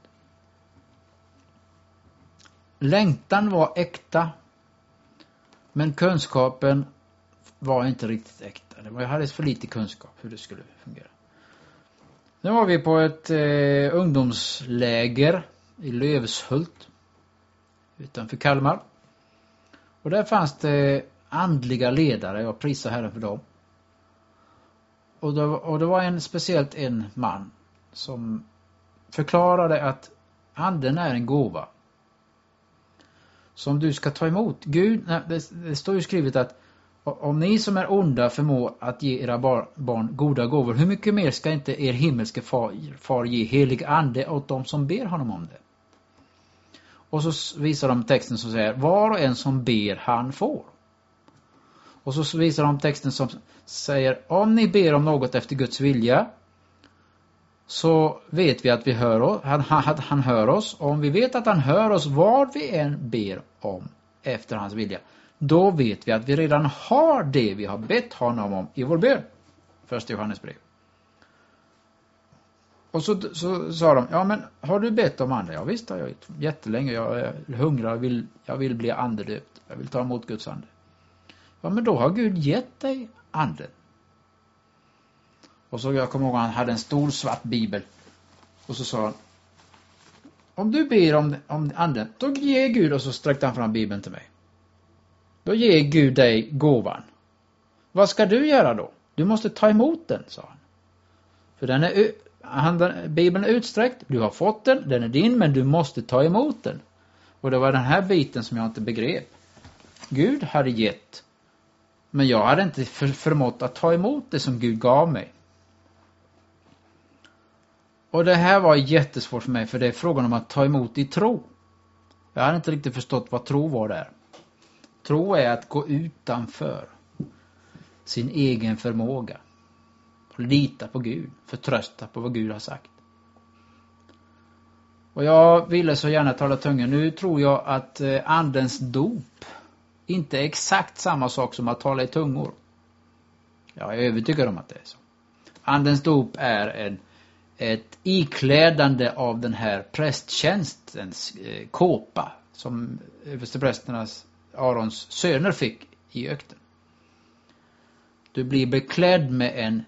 Längtan var äkta. Men kunskapen var inte riktigt äkta. Jag hade för lite kunskap hur det skulle fungera. Nu var vi på ett eh, ungdomsläger i Lövshult utanför Kalmar. Och där fanns det andliga ledare. Jag prisar Herren för dem. Och det, och det var en speciellt en man som förklarade att anden är en gåva som du ska ta emot. Gud, det, det står ju skrivet att om ni som är onda förmår att ge era bar, barn goda gåvor, hur mycket mer ska inte er himmelske far, far ge helig ande åt dem som ber honom om det? Och så visar de texten som säger, var och en som ber han får. Och så visar de texten som säger, om ni ber om något efter Guds vilja, så vet vi att vi hör oss, han, han, han hör oss. Och om vi vet att han hör oss vad vi än ber om efter hans vilja, då vet vi att vi redan har det vi har bett honom om i vår bön. Första Johannes brev. Och så, så sa de, ja men har du bett om ande? Ja visst har jag gjort. Jättelänge, jag är hungrig, jag vill, jag vill bli andedöpt. Jag vill ta emot Guds ande. Ja men då har Gud gett dig anden. Och så jag kommer ihåg att han hade en stor svart bibel. Och så sa han, om du ber om, om anden, då ger Gud, och så sträckte han fram bibeln till mig. Då ger Gud dig gåvan. Vad ska du göra då? Du måste ta emot den, sa han. För den är, han, bibeln är utsträckt, du har fått den, den är din, men du måste ta emot den. Och det var den här biten som jag inte begrep. Gud hade gett, men jag hade inte för, förmått att ta emot det som Gud gav mig. Och det här var jättesvårt för mig, för det är frågan om att ta emot i tro. Jag hade inte riktigt förstått vad tro var där. Tro är att gå utanför sin egen förmåga. Och lita på Gud, förtrösta på vad Gud har sagt. Och jag ville så gärna tala tunga. Nu tror jag att andens dop inte är exakt samma sak som att tala i tungor. Jag är övertygad om att det är så. Andens dop är en ett iklädande av den här prästtjänstens eh, kåpa som översteprästernas Arons söner fick i öknen. Du blir beklädd med en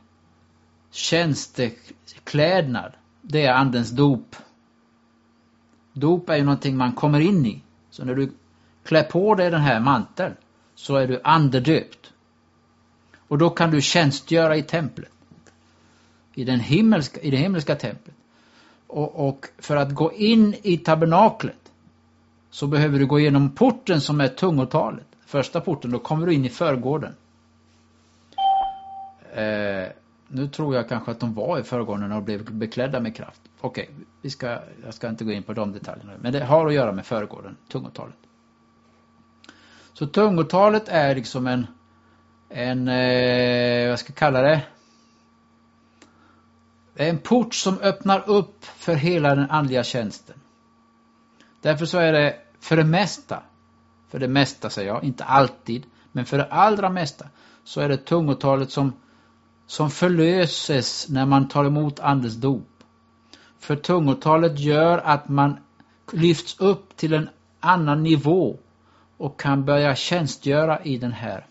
tjänsteklädnad. Det är andens dop. Dop är ju någonting man kommer in i. Så när du klär på dig den här manteln så är du andedöpt. Och då kan du tjänstgöra i templet. I, den himmelska, i det himmelska templet. Och, och för att gå in i tabernaklet så behöver du gå igenom porten som är tungotalet. Första porten, då kommer du in i förgården. Eh, nu tror jag kanske att de var i förgården och blev beklädda med kraft. Okej, vi ska, jag ska inte gå in på de detaljerna. Men det har att göra med förgården, tungotalet. Så tungotalet är liksom en, en eh, vad ska jag kalla det? Det är en port som öppnar upp för hela den andliga tjänsten. Därför så är det för det mesta, för det mesta säger jag, inte alltid, men för det allra mesta så är det tungotalet som, som förlöses när man tar emot andens dop. För tungotalet gör att man lyfts upp till en annan nivå och kan börja tjänstgöra i den här,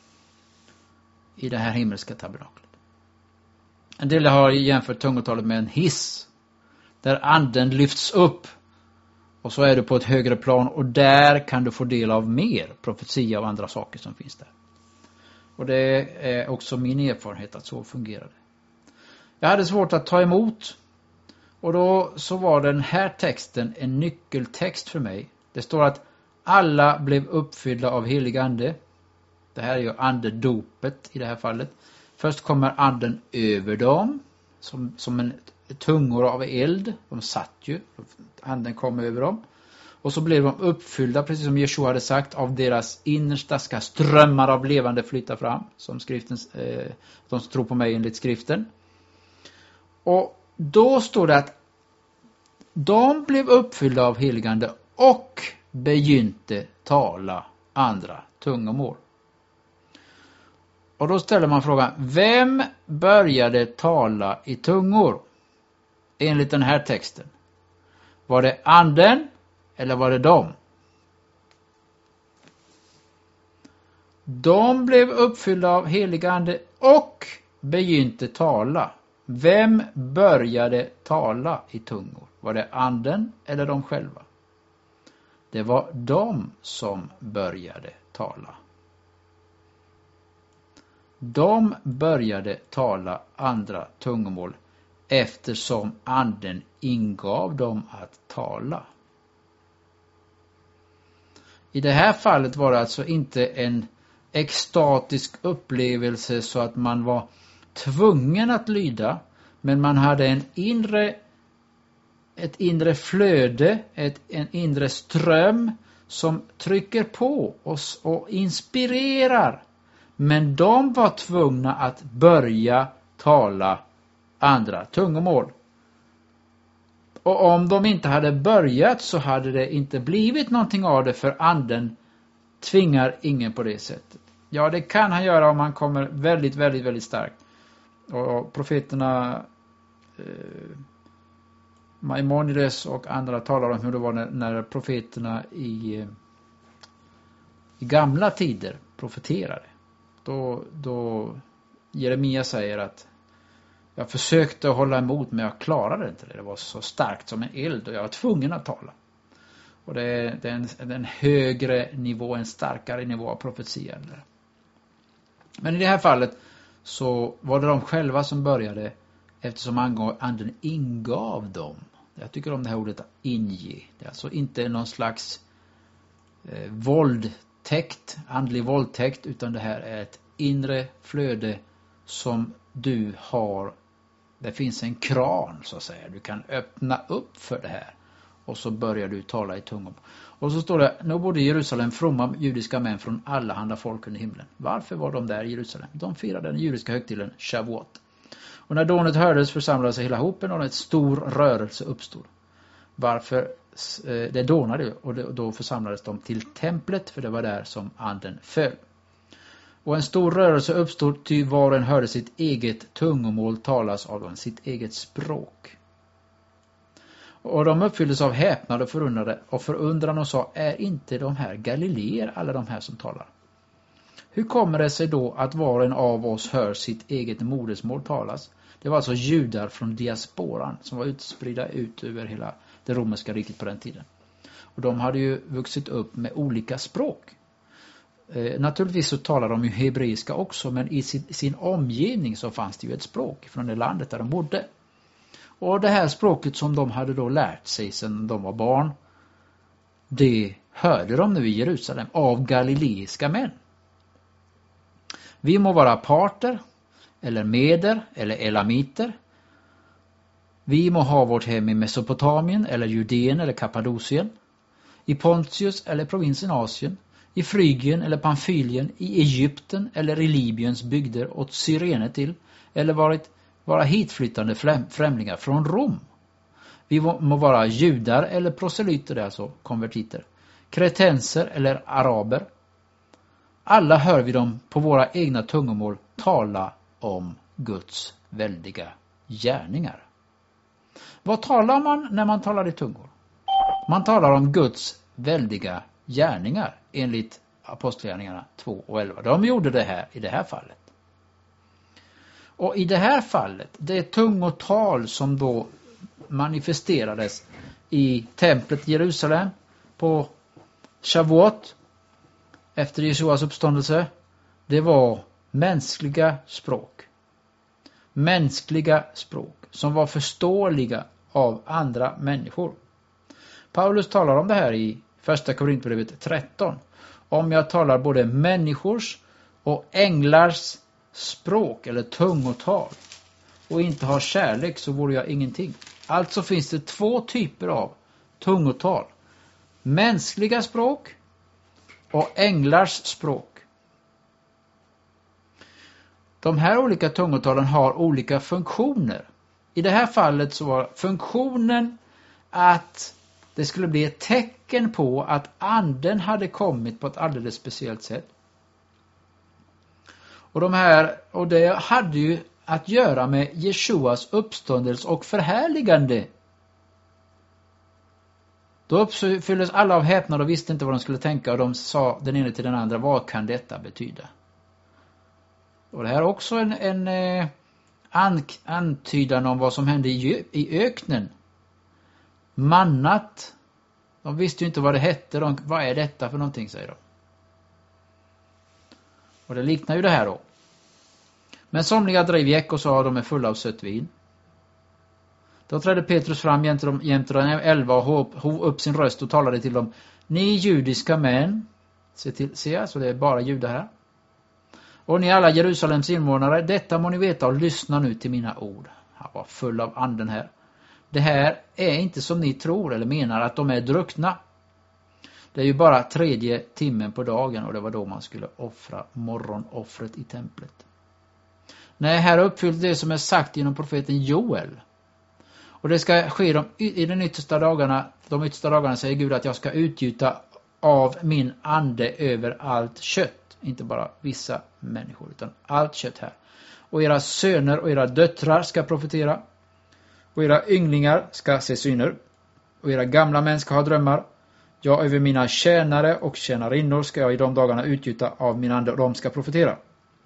i det här himmelska tabernaklet. En del har jämfört tungotalet med en hiss. Där anden lyfts upp. Och så är du på ett högre plan. Och där kan du få del av mer profetia och andra saker som finns där. Och det är också min erfarenhet att så fungerar det. Jag hade svårt att ta emot. Och då så var den här texten en nyckeltext för mig. Det står att alla blev uppfyllda av helig ande. Det här är ju andedopet i det här fallet. Först kommer anden över dem som, som en tungor av eld. De satt ju, anden kom över dem. Och så blev de uppfyllda, precis som Jeshua hade sagt, av deras innersta ska strömmar av levande flytta fram. Som skriften, eh, de som tror på mig enligt skriften. Och då står det att de blev uppfyllda av heligande och begynte tala andra tungomål. Och då ställer man frågan, vem började tala i tungor? Enligt den här texten. Var det anden eller var det dem? De blev uppfyllda av helig ande och begynte tala. Vem började tala i tungor? Var det anden eller de själva? Det var de som började tala. De började tala andra tungomål eftersom anden ingav dem att tala. I det här fallet var det alltså inte en extatisk upplevelse så att man var tvungen att lyda, men man hade en inre ett inre flöde, ett, en inre ström som trycker på oss och inspirerar. Men de var tvungna att börja tala andra tungomål. Och om de inte hade börjat så hade det inte blivit någonting av det, för anden tvingar ingen på det sättet. Ja, det kan han göra om han kommer väldigt, väldigt, väldigt starkt. Och profeterna eh, Maimonides och andra talar om hur det var när, när profeterna i, i gamla tider profeterade. Då, då Jeremia säger att jag försökte hålla emot, men jag klarade inte det. Det var så starkt som en eld och jag var tvungen att tala. Och det är, det är, en, det är en högre nivå, en starkare nivå av profetia. Men i det här fallet så var det de själva som började, eftersom anden ingav dem. Jag tycker om det här ordet inge. Det är alltså inte någon slags eh, våldtäkt, andlig våldtäkt, utan det här är ett inre flöde som du har. Det finns en kran så att säga. Du kan öppna upp för det här. Och så börjar du tala i tungor. Och så står det, nu bodde i Jerusalem fromma judiska män från alla andra folk under himlen. Varför var de där i Jerusalem? De firade den judiska högtiden Shavuot. Och när dånet hördes församlade sig hela hopen och en stor rörelse uppstod. Varför det dånade, och då församlades de till templet, för det var där som anden föll. Och en stor rörelse uppstod, ty var och en hörde sitt eget tungomål talas av dem, sitt eget språk. Och de uppfylldes av häpnad och förundrade och förundran och sa, är inte de här galileer, alla de här som talar? Hur kommer det sig då att var och en av oss hör sitt eget modersmål talas? Det var alltså judar från diasporan som var utspridda ut över hela det romerska riket på den tiden. Och de hade ju vuxit upp med olika språk. Eh, naturligtvis så talar de ju hebreiska också, men i sin, sin omgivning så fanns det ju ett språk från det landet där de bodde. Och det här språket som de hade då lärt sig sedan de var barn, det hörde de nu i Jerusalem av galileiska män. Vi må vara parter, eller meder, eller elamiter. Vi må ha vårt hem i Mesopotamien, eller Judeen, eller Kappadokien. I Pontius, eller provinsen Asien. I Frygien, eller Pamfylien. I Egypten, eller i Libyens bygder åt Cyrene till. Eller varit vara hitflyttande främlingar från Rom. Vi må vara judar, eller proselyter, alltså konvertiter. Kretenser, eller araber. Alla hör vi dem på våra egna tungomål tala om Guds väldiga gärningar. Vad talar man när man talar i tungor? Man talar om Guds väldiga gärningar enligt Apostlagärningarna två och elva. De gjorde det här i det här fallet. Och i det här fallet, det tungotal som då manifesterades i templet i Jerusalem på Shavuot efter Jesuas uppståndelse, det var mänskliga språk. Mänskliga språk som var förståeliga av andra människor. Paulus talar om det här i första Korintierbrevet tretton. Om jag talar både människors och änglars språk eller tungotal och inte har kärlek, så vore jag ingenting. Alltså finns det två typer av tungotal. Mänskliga språk och änglars språk. De här olika tungotalen har olika funktioner. I det här fallet så var funktionen att det skulle bli ett tecken på att anden hade kommit på ett alldeles speciellt sätt. Och de här, och det hade ju att göra med Jesuas uppståndelse och förhärligande. Då uppfylldes alla av häpnad och visste inte vad de skulle tänka, och de sa den ena till den andra, vad kan detta betyda? Och det här är också en, en eh, ank, antydan om vad som hände i, i öknen. Mannat. De visste ju inte vad det hette. De, vad är detta för någonting, säger de. Och det liknar ju det här då. Men somliga drev gäck och sa att de är fulla av sött vin. Då trädde Petrus fram jämte de, jämte de elva och hov upp sin röst och talade till dem. Ni judiska män, se, till, se alltså det är bara judar här. Och ni alla Jerusalems invånare, detta må ni veta och lyssna nu till mina ord. Han var full av anden här. Det här är inte som ni tror eller menar att de är druckna. Det är ju bara tredje timmen på dagen och det var då man skulle offra morgonoffret i templet. Nej, här är uppfyllt det som är sagt genom profeten Joel. Och det ska ske de, i de yttersta dagarna, de yttersta dagarna säger Gud att jag ska utgjuta av min ande över allt kött. Inte bara vissa människor utan allt kött här. Och era söner och era döttrar ska profetera. Och era ynglingar ska se syner. Och era gamla män ska ha drömmar. Ja, över mina tjänare och tjänarinnor ska jag i de dagarna utgjuta av min ande och de ska profetera.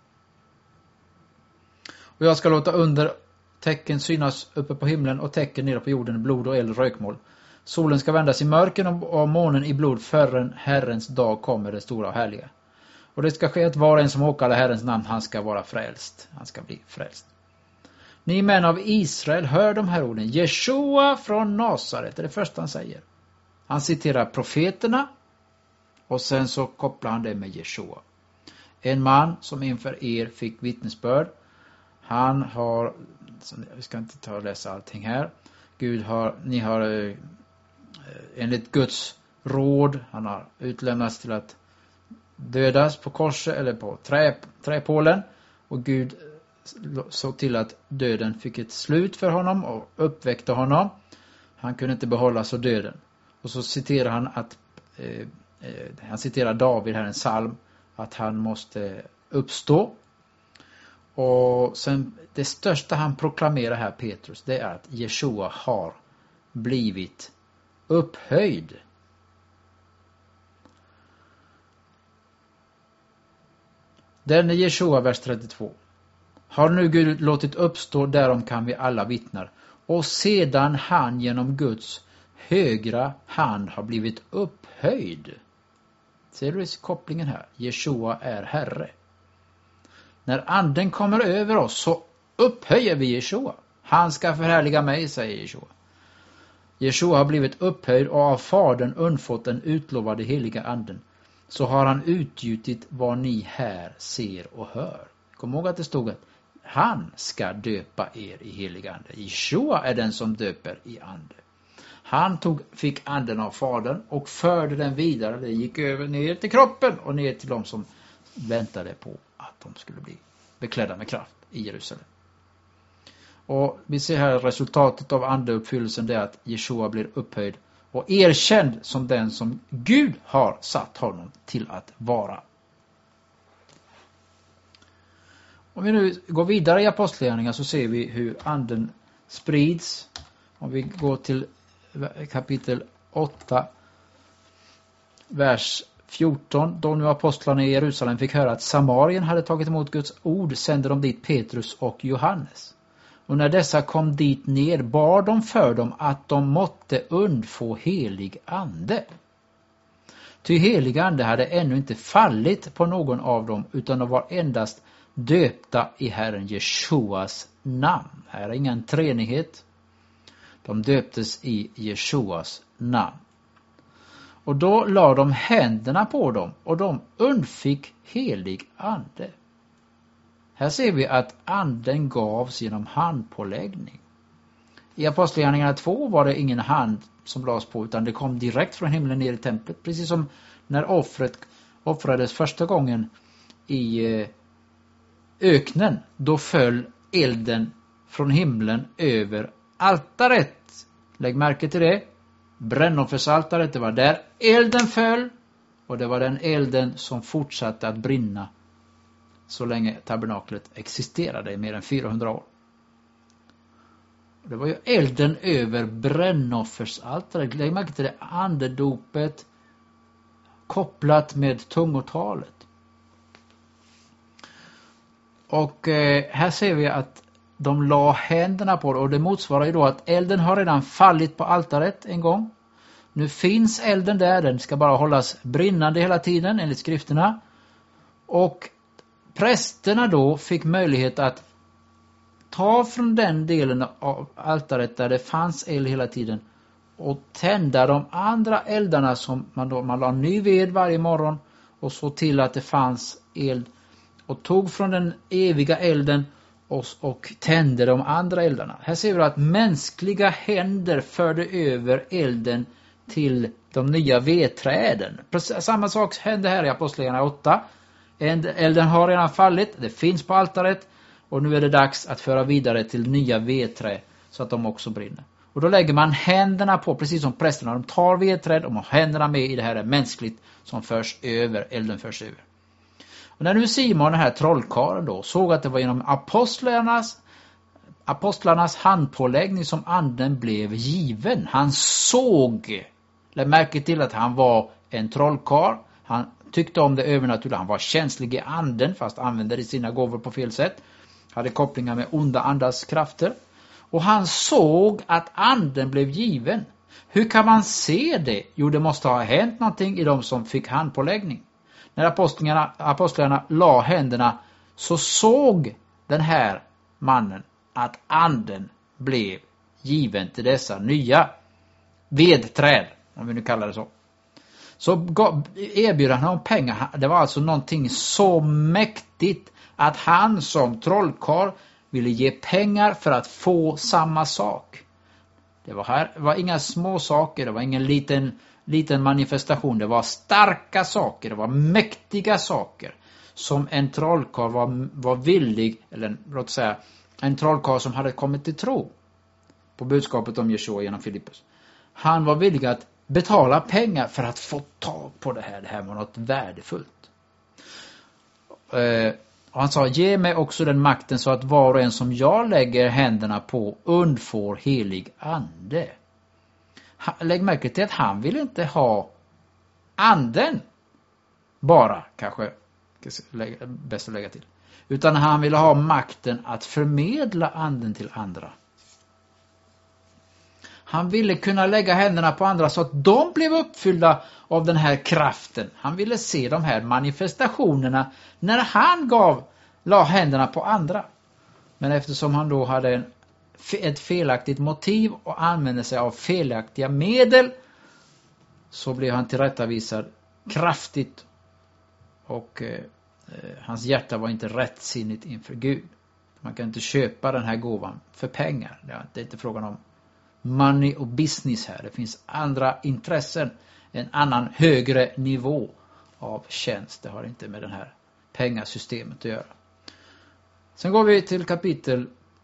Och jag ska låta under tecken synas uppe på himlen och tecken nere på jorden, blod och eld och rökmål. Solen ska vändas i mörken och månen i blod förrän Herrens dag kommer, det stora och härliga. Och det ska ske att var en som åkallar Herrens namn, han ska vara frälst. Han ska bli frälst. Ni män av Israel, hör de här orden. Jeshua från Nasaret är det första han säger. Han citerar profeterna och sen så kopplar han det med Jeshua. En man som inför er fick vittnesbörd. Han har, vi ska inte ta och läsa allting här. Gud har, ni har enligt Guds råd, han har utlämnats till att dödas på korset eller på trä, träpålen. Och Gud såg till att döden fick ett slut för honom och uppväckte honom. Han kunde inte behålla så döden. Och så citerar han att eh, eh, han citerar David här, en psalm, att han måste uppstå. Och sen det största han proklamerar här, Petrus, det är att Jeshua har blivit upphöjd. Den är Jeshua, vers trettiotvå. Har nu Gud låtit uppstå, därom kan vi alla vittnar. Och sedan han genom Guds högra hand har blivit upphöjd. Ser du kopplingen här? Jeshua är Herre. När anden kommer över oss så upphöjer vi Jeshua. Han ska förhärliga mig, säger Jeshua. Jeshua har blivit upphöjd och av Fadern undfått den utlovade heliga anden. Så har han utgjutit vad ni här ser och hör. Kom ihåg att det stod att han ska döpa er i helig ande. Jeshua är den som döper i ande. Han tog, fick anden av Fadern och förde den vidare. Det gick över ner till kroppen och ner till de som väntade på att de skulle bli beklädda med kraft i Jerusalem. Och vi ser här resultatet av andeuppfyllelsen, det är att Jeshua blir upphöjd och erkänd som den som Gud har satt honom till att vara. Om vi nu går vidare i apostlagärningarna så ser vi hur anden sprids. Om vi går till kapitel åtta, vers fjorton. Då nu apostlarna i Jerusalem fick höra att Samarien hade tagit emot Guds ord, sände de dit Petrus och Johannes. Och när dessa kom dit ner bar de för dem att de måtte undfå helig ande. Ty helig ande hade ännu inte fallit på någon av dem, utan de var endast döpta i Herren Jeshuas namn. Här är ingen treenighet. De döptes i Jeshuas namn. Och då la de händerna på dem och de undfick helig ande. Här ser vi att anden gavs genom handpåläggning. I apostlagärningarna två var det ingen hand som lades på, utan det kom direkt från himlen ner i templet. Precis som när offret offrades första gången i öknen. Då föll elden från himlen över altaret. Lägg märke till det. Brännoffersaltaret, det var där elden föll. Och det var den elden som fortsatte att brinna så länge tabernaklet existerade i mer än fyrahundra år. Det var ju elden över brännoffersaltaret. Lägg märke till det, andedopet kopplat med tungotalet. Och eh, här ser vi att de la händerna på det, och det motsvarar ju då att elden har redan fallit på altaret en gång. Nu finns elden där, den ska bara hållas brinnande hela tiden enligt skrifterna. Och prästerna då fick möjlighet att ta från den delen av altaret där det fanns eld hela tiden och tända de andra eldarna som man då, man la ny ved varje morgon och så till att det fanns eld och tog från den eviga elden och, och tände de andra eldarna. Här ser vi att mänskliga händer förde över elden till de nya vedträden. Samma sak hände här i Apostlagärningarna åtta. Elden har redan fallit, det finns på altaret och nu är det dags att föra vidare till nya vedträ så att de också brinner. Och då lägger man händerna på, precis som prästerna, de tar vedträd och har händerna med i det här är mänskligt som förs över, elden förs över. Och när nu Simon, den här trollkaren då, såg att det var genom apostlarnas, apostlarnas handpåläggning som anden blev given. Han såg, lägg märke till att han var en trollkar. Han tyckte om det övernaturliga, han var känslig i anden fast använde sina gåvor på fel sätt. Hade kopplingar med onda andas krafter. Och han såg att anden blev given. Hur kan man se det? Jo, det måste ha hänt någonting i de som fick handpåläggning. När apostlarna, apostlarna la händerna så såg den här mannen att anden blev given till dessa nya vedträd, om vi nu kallar det så. Så erbjöd han honom pengar. Det var alltså någonting så mäktigt att han som trollkarl ville ge pengar för att få samma sak. Det var, här, det var inga små saker, det var ingen liten, liten manifestation. Det var starka saker, det var mäktiga saker som en trollkarl var, var villig, eller låt säga en trollkarl som hade kommit till tro på budskapet om Jeshua genom Filippus. Han var villig att betala pengar för att få tag på det här. Det här var något värdefullt. Eh, och han sa, ge mig också den makten så att var och en som jag lägger händerna på undfår helig ande. Han, lägg märke till att han vill inte ha anden bara, kanske bäst att lägga till. Utan han ville ha makten att förmedla anden till andra. Han ville kunna lägga händerna på andra så att de blev uppfyllda av den här kraften. Han ville se de här manifestationerna när han gav, la händerna på andra. Men eftersom han då hade en, ett felaktigt motiv och använde sig av felaktiga medel så blev han tillrättavisad kraftigt och eh, hans hjärta var inte rättsinnigt inför Gud. Man kan inte köpa den här gåvan för pengar. Det är inte frågan om money och business här. Det finns andra intressen, en annan högre nivå av tjänst. Det har inte med den här pengasystemet att göra. Sen går vi till kapitel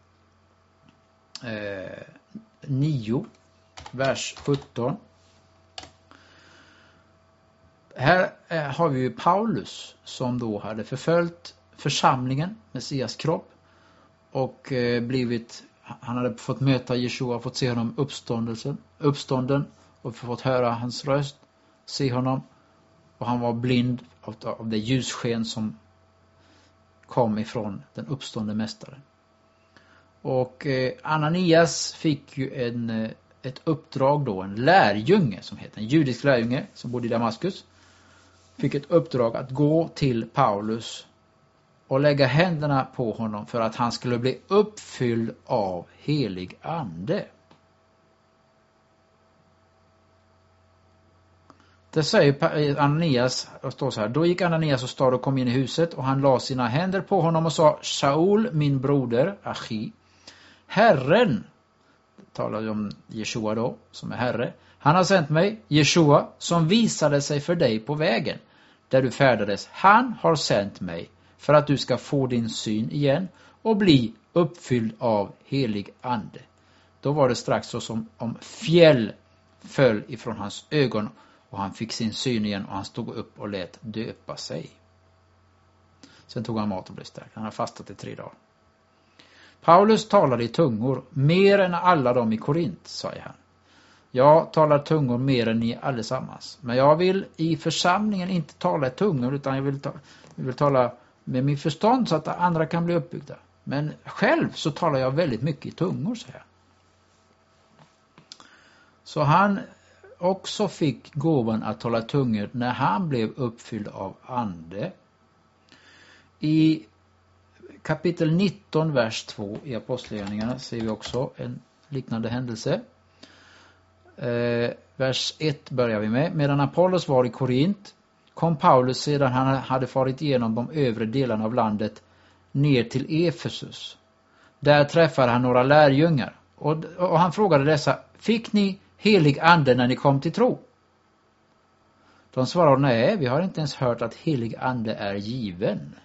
eh, nio, vers sjutton. Här eh, har vi ju Paulus som då hade förföljt församlingen, Messias kropp, och eh, blivit, han hade fått möta Jeshua, fått se honom uppståndelsen, uppstånden och fått höra hans röst, se honom, och han var blind av, av det ljussken som kom ifrån den uppstående mästaren. Och eh, Ananias fick ju en, eh, ett uppdrag då, en lärjunge som heter, en judisk lärjunge som bodde i Damaskus, fick ett uppdrag att gå till Paulus och lägga händerna på honom för att han skulle bli uppfylld av helig ande. Det säger Ananias, och står så här: då gick Ananias och stad och kom in i huset, och han la sina händer på honom och sa: Shaul, min broder, Achi, Herren, talar om Jeshua då, som är Herre, han har sänt mig, Jeshua, som visade sig för dig på vägen där du färdades. Han har sänt mig för att du ska få din syn igen och bli uppfylld av helig ande. Då var det strax så som om fjäll föll ifrån hans ögon, och han fick sin syn igen, och han stod upp och lät döpa sig. Sen tog han mat och blev stärkt. Han har fastat i tre dagar. Paulus talade i tungor mer än alla de i Korint, sa han. Jag talar tungor mer än ni allesammans. Men jag vill i församlingen inte tala i tungor, utan jag vill, ta, jag vill tala med min förstånd så att andra kan bli uppbyggda. Men själv så talar jag väldigt mycket i tungor, säger jag. Så han också fick gåvan att tala tungor när han blev uppfylld av ande. I kapitel nitton, vers två i Apostlagärningarna ser vi också en liknande händelse. Eh, vers ett börjar vi med. Medan Apollos var i Korint kom Paulus sedan han hade farit igenom de övre delarna av landet ner till Efesus. Där träffade han några lärjungar och, och han frågade dessa: fick ni helig ande när ni kom till tro? De svarade: nej, vi har inte ens hört att helig ande är given.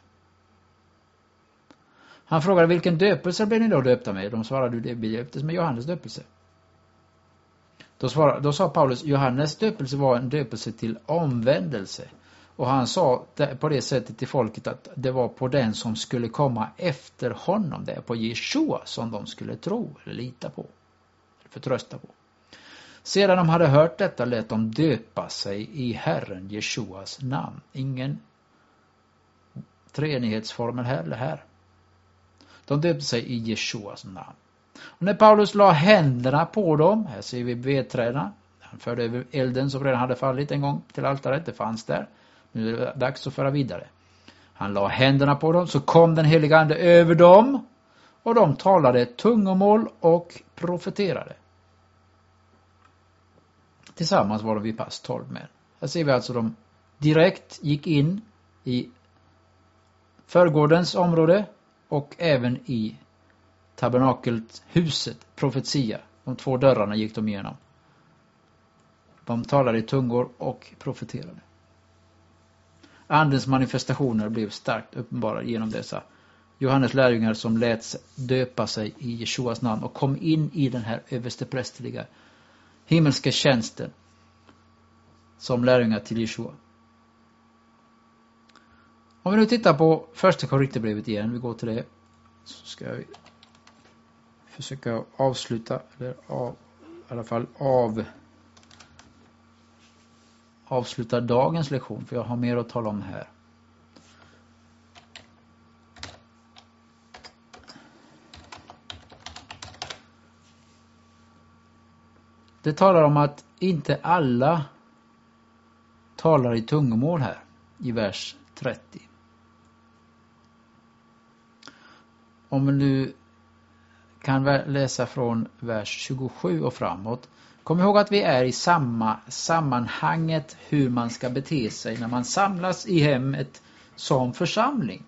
Han frågade: vilken döpelse blev ni då döpta med? De svarade: det döptes med Johannes döpelse. Då, svarade, då sa Paulus: Johannes döpelse var en döpelse till omvändelse. Och han sa på det sättet till folket att det var på den som skulle komma efter honom, det är på Jeshua som de skulle tro eller lita på, eller förtrösta på. Sedan de hade hört detta lät de döpa sig i Herren Jeshuas namn. Ingen treenighetsformel heller här. De döpte sig i Jeshuas namn. Och när Paulus la händerna på dem, här ser vi vedträden, han förde över elden som redan hade fallit en gång till altaret, det fanns där. Nu är det dags att föra vidare. Han la händerna på dem, så kom den heliga ande över dem och de talade tungomål och profeterade. Tillsammans var de vid pass tolv män. Här ser vi alltså de direkt gick in i förgårdens område och även i tabernakelt huset, profetia. De två dörrarna gick de igenom. De talade i tungor och profeterade. Andens manifestationer blev starkt uppenbara genom dessa Johannes lärjungar som lät döpa sig i Jeshuas namn och kom in i den här översteprästerliga himmelska tjänsten som lärjungar till Jeshua. Om vi nu tittar på första Korinthierbrevet igen, vi går till det, så ska vi försöka avsluta, eller av, i alla fall av avsluta dagens lektion, för jag har mer att tala om här. Det talar om att inte alla talar i tungomål här i vers trettio. Om vi nu kan läsa från vers tjugosju och framåt. Kom ihåg att vi är i samma sammanhanget hur man ska bete sig när man samlas i hemmet som församling.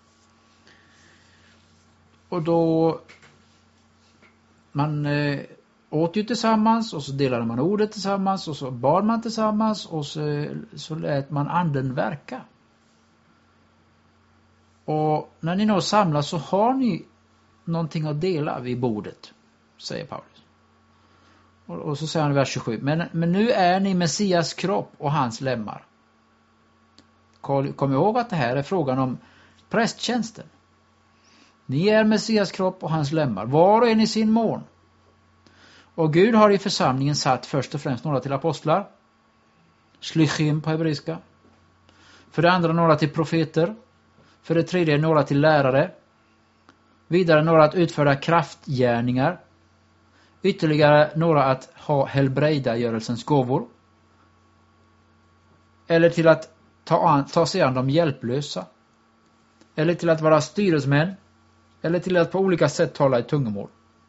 Och då man eh, åt ju tillsammans och så delade man ordet tillsammans och så bad man tillsammans och så, så lät man anden verka. Och när ni nu samlas så har ni någonting att dela vid bordet, säger Paulus. Och, och så säger han i vers tjugosju. Men, men nu är ni Messias kropp och hans lemmar. Kom, kom ihåg att det här är frågan om prästtjänsten. Ni är Messias kropp och hans lemmar. Var och en i sin mån. Och Gud har i församlingen satt först och främst några till apostlar. Shlichim på hebreiska. För det andra några till profeter. För det tredje några till lärare. Vidare några att utföra kraftgärningar. Ytterligare några att ha helbrägdagörelsens gåvor. Eller till att ta, an, ta sig an de hjälplösa. Eller till att vara styresmän. Eller till att på olika sätt tala i tungomål.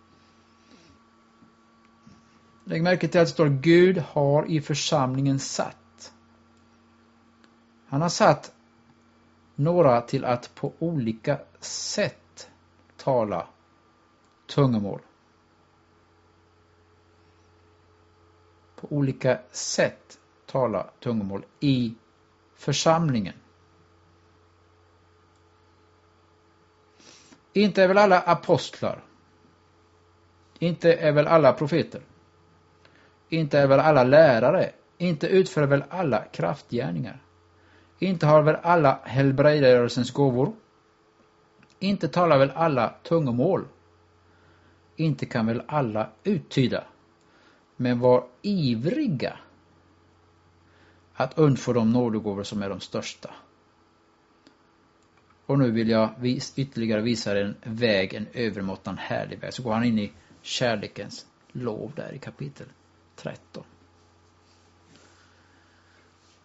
Lägg märke till att det står Gud har i församlingen satt. Han har satt några till att på olika sätt tala tungomål. På olika sätt tala tungomål i församlingen. Inte är väl alla apostlar. Inte är väl alla profeter. Inte är väl alla lärare. Inte utför väl alla kraftgärningar. Inte har väl alla helbrägdagörelsens gåvor. Inte talar väl alla tungomål. Inte kan väl alla uttyda. Men var ivriga att undfå de nådegåvor som är de största. Och nu vill jag vis, ytterligare visa en väg, en övermåttan härlig väg. Så går han in i kärlekens lov där i kapitel tretton.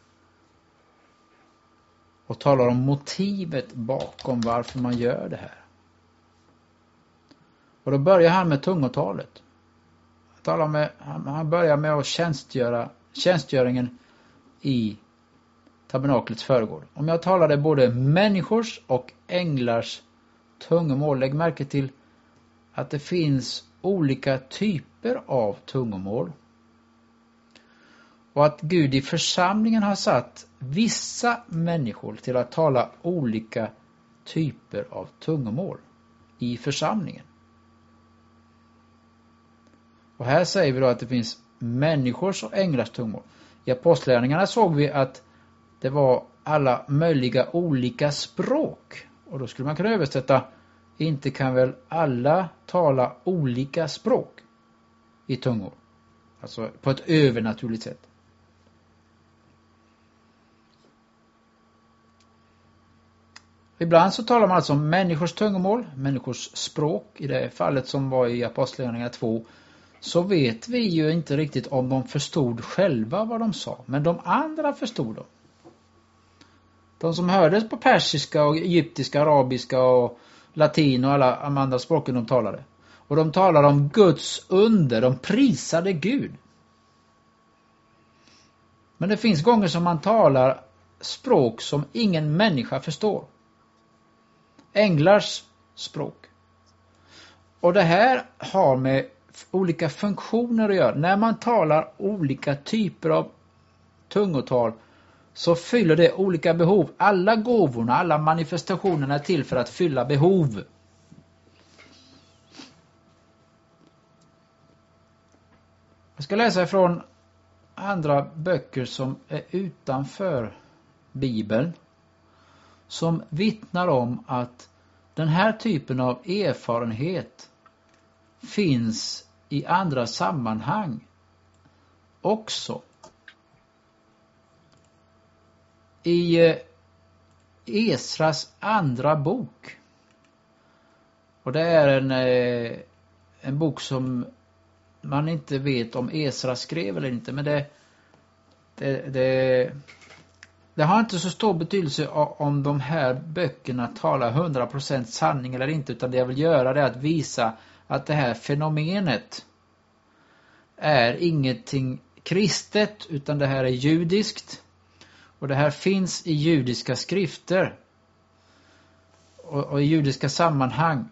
Och talar om motivet bakom varför man gör det här. Och då börjar han med tungotalet. Han, med, han börjar med att tjänstgöra, tjänstgöringen i tabernaklets föregård. Om jag talade både människors och änglars tungomål, lägg märke till att det finns olika typer av tungomål. Och att Gud i församlingen har satt vissa människor till att tala olika typer av tungomål i församlingen. Och här säger vi då att det finns människors och änglars tungomål. I apostlagärningarna såg vi att det var alla möjliga olika språk. Och då skulle man kunna översätta, inte kan väl alla tala olika språk i tungor. Alltså på ett övernaturligt sätt. Ibland så talar man alltså om människors tungomål, människors språk. I det fallet som var i apostlagärningarna två. Så vet vi ju inte riktigt om de förstod själva vad de sa. Men de andra förstod dem. De som hördes på persiska och egyptiska, arabiska och latin och alla andra språken de talade. Och de talade om Guds under, de prisade Gud. Men det finns gånger som man talar språk som ingen människa förstår. Änglars språk. Och det här har med olika funktioner att göra. När man talar olika typer av tungotal så fyller det olika behov. Alla gåvorna, alla manifestationerna är till för att fylla behov. Jag ska läsa ifrån andra böcker som är utanför Bibeln. Som vittnar om att den här typen av erfarenhet finns i andra sammanhang också. I Esras andra bok. Och det är en, en bok som man inte vet om Esra skrev eller inte. Men det, det, det, det har inte så stor betydelse om de här böckerna talar hundra procent sanning eller inte. Utan det jag vill göra är att visa att det här fenomenet är ingenting kristet utan det här är judiskt. Och det här finns i judiska skrifter och, och i judiska sammanhang.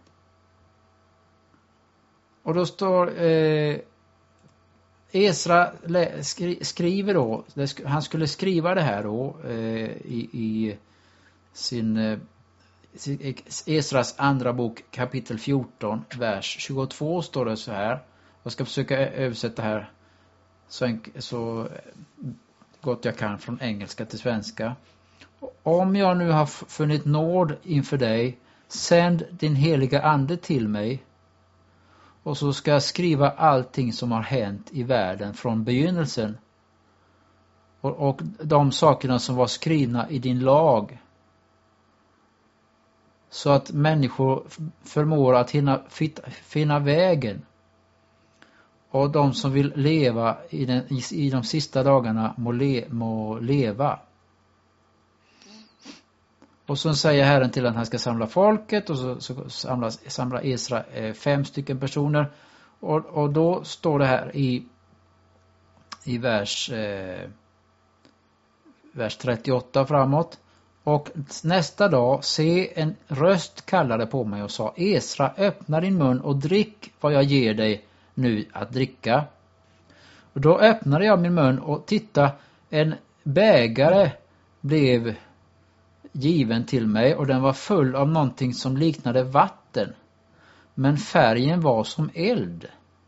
Och då står eh, Esra skri, skriver då, han skulle skriva det här då eh, i, i sin eh, Esras andra bok kapitel fjorton vers tjugotvå står det så här. Jag ska försöka översätta här så, så gott jag kan från engelska till svenska. Om jag nu har funnit nåd inför dig, sänd din heliga ande till mig. Och så ska jag skriva allting som har hänt i världen från begynnelsen. Och, och de sakerna som var skrivna i din lag. Så att människor förmår att hinna, finna vägen. Och de som vill leva i, den, i, i de sista dagarna må, le, må leva. Och så säger Herren till att han ska samla folket. Och så, så samlas, samlar Esra eh, fem stycken personer. Och, och då står det här i, i vers, eh, vers trettioåtta framåt. Och nästa dag se en röst kallade på mig och sa: Esra, öppna din mun och drick vad jag ger dig nu att dricka. Och då öppnade jag min mun och titta, en bägare blev given till mig och den var full av någonting som liknade vatten. Men färgen var som eld.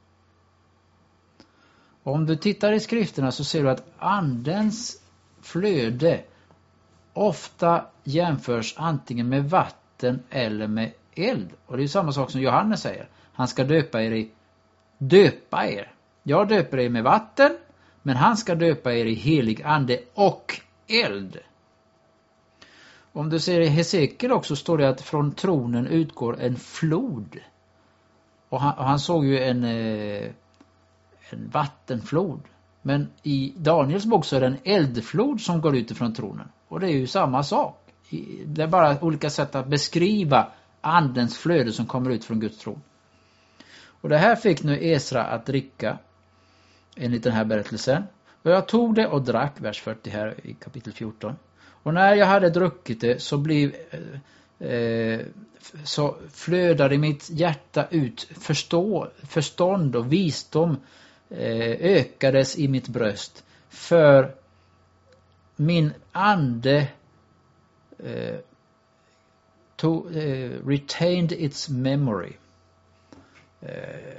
Och om du tittar i skrifterna så ser du att andens flöde ofta jämförs antingen med vatten eller med eld. Och det är samma sak som Johannes säger. Han ska döpa er i döpa er. Jag döper er med vatten, men han ska döpa er i helig ande och eld. Om du ser i Hesekiel också står det att från tronen utgår en flod. Och han, och han såg ju en, eh, en vattenflod. Men i Daniels bok så är det en eldflod som går ut ifrån tronen. Och det är ju samma sak. Det är bara olika sätt att beskriva andens flöde som kommer ut från Guds tron. Och det här fick nu Esra att dricka enligt den här berättelsen. Och jag tog det och drack, vers fyrtio här i kapitel fjorton. Och när jag hade druckit det så blev eh, så flödade mitt hjärta ut förstå, förstånd och visdom eh, ökades i mitt bröst. För min ande eh, to, eh, retained its memory. Eh,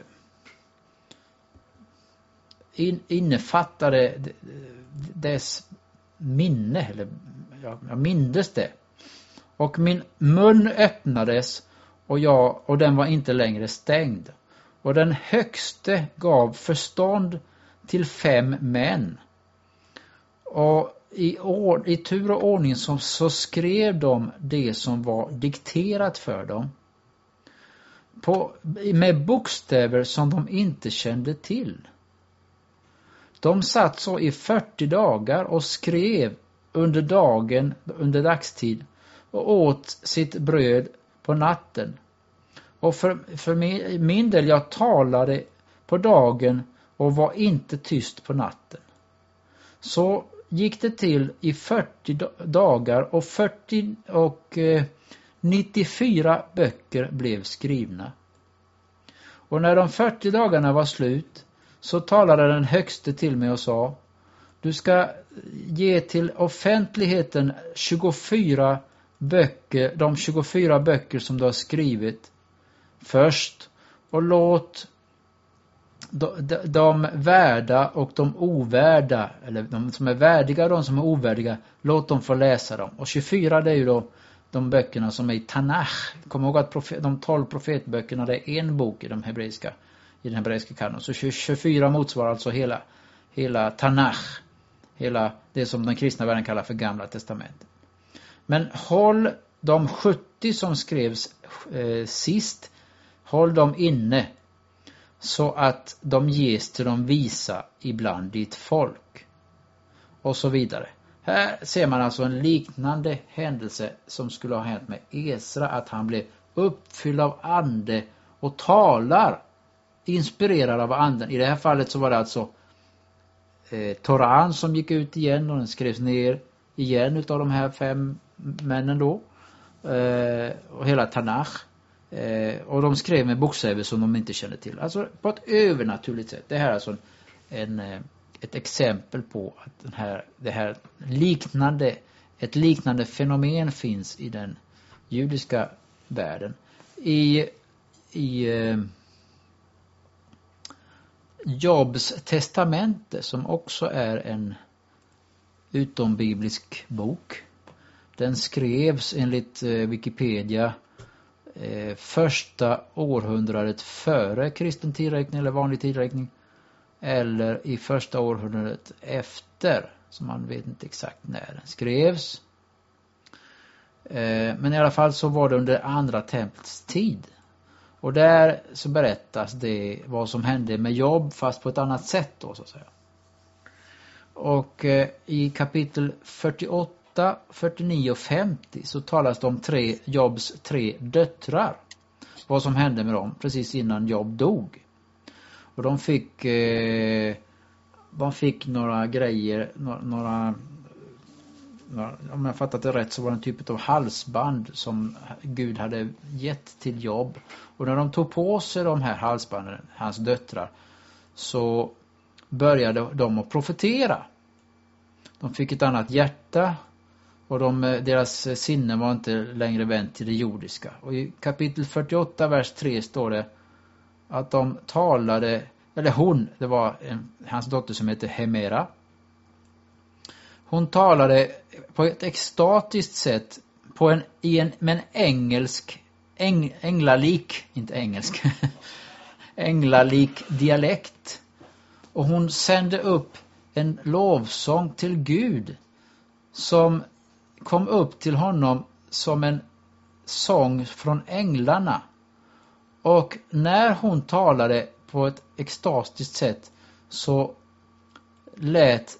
in, innefattade dess minne, eller ja, jag mindes det. Och min mun öppnades och jag och den var inte längre stängd. Och den högste gav förstånd till fem män. Och i, or, i tur och ordning så, så skrev de det som var dikterat för dem. På, med bokstäver som de inte kände till. De satt så i fyrtio dagar och skrev under dagen, under dagstid, och åt sitt bröd på natten. Och för, för min, min del, jag talade på dagen och var inte tyst på natten. Så gick det till i fyrtio dagar och, fyrtio och eh, nittiofyra böcker blev skrivna. Och när de fyrtio dagarna var slut så talade den högste till mig och sa: du ska ge till offentligheten tjugofyra böcker, de tjugofyra böcker som du har skrivit först, och låt de, de, de värda och de ovärda, eller de som är värdiga och de som är ovärdiga, låt dem få läsa dem. Och tjugofyra, det är ju då de böckerna som är i Tanach. Kom ihåg att profet, de tolv profetböckerna, det är en bok i de hebreiska, i den hebreiska kanon. Så tjugofyra motsvarar alltså hela, hela Tanach, hela det som den kristna världen kallar för Gamla testamentet. Men håll de sjuttio som skrevs eh, sist, håll dem inne så att de ges till de visa ibland ditt folk. Och så vidare. Här ser man alltså en liknande händelse som skulle ha hänt med Esra, att han blev uppfylld av ande och talar inspirerad av anden. I det här fallet så var det alltså eh, Toran som gick ut igen, och den skrevs ner igen utav de här fem männen då. Eh, och hela Tanach. Eh, och de skrev med bokstäver som de inte kände till. Alltså på ett övernaturligt sätt. Det här är alltså en, en, ett exempel på att den här, det här liknande, ett liknande fenomen finns i den judiska världen. I, i eh, Jobs testamente, som också är en utombiblisk bok. Den skrevs enligt eh, Wikipedia eh, första århundradet före kristen tidräkning eller vanlig tidräkning, eller i första århundradet efter, så man vet inte exakt när den skrevs. Eh, men i alla fall så var det under andra templets tid. Och där så berättas det vad som hände med Job, fast på ett annat sätt då, så att säga. Och eh, i kapitel fyrtioåtta, fyrtionio och femtio så talas det om tre, Jobs tre döttrar. Vad som hände med dem precis innan Job dog. Och de fick eh, de fick några grejer, några, några, några, om jag fattat det rätt så var det en typ av halsband som Gud hade gett till Job. Och när de tog på sig de här halsbanden, hans döttrar, så började de att profetera. De fick ett annat hjärta och de, deras sinne var inte längre vänt till det jordiska. Och i kapitel fyrtioåtta, vers tre står det att de talade, eller hon, det var en, hans dotter som heter Hemera. Hon talade på ett extatiskt sätt på en, i en, med en engelsk, äng, änglalik, inte engelsk, änglalik dialekt. Och hon sände upp en lovsång till Gud som kom upp till honom som en sång från änglarna. Och när hon talade på ett extatiskt sätt så lät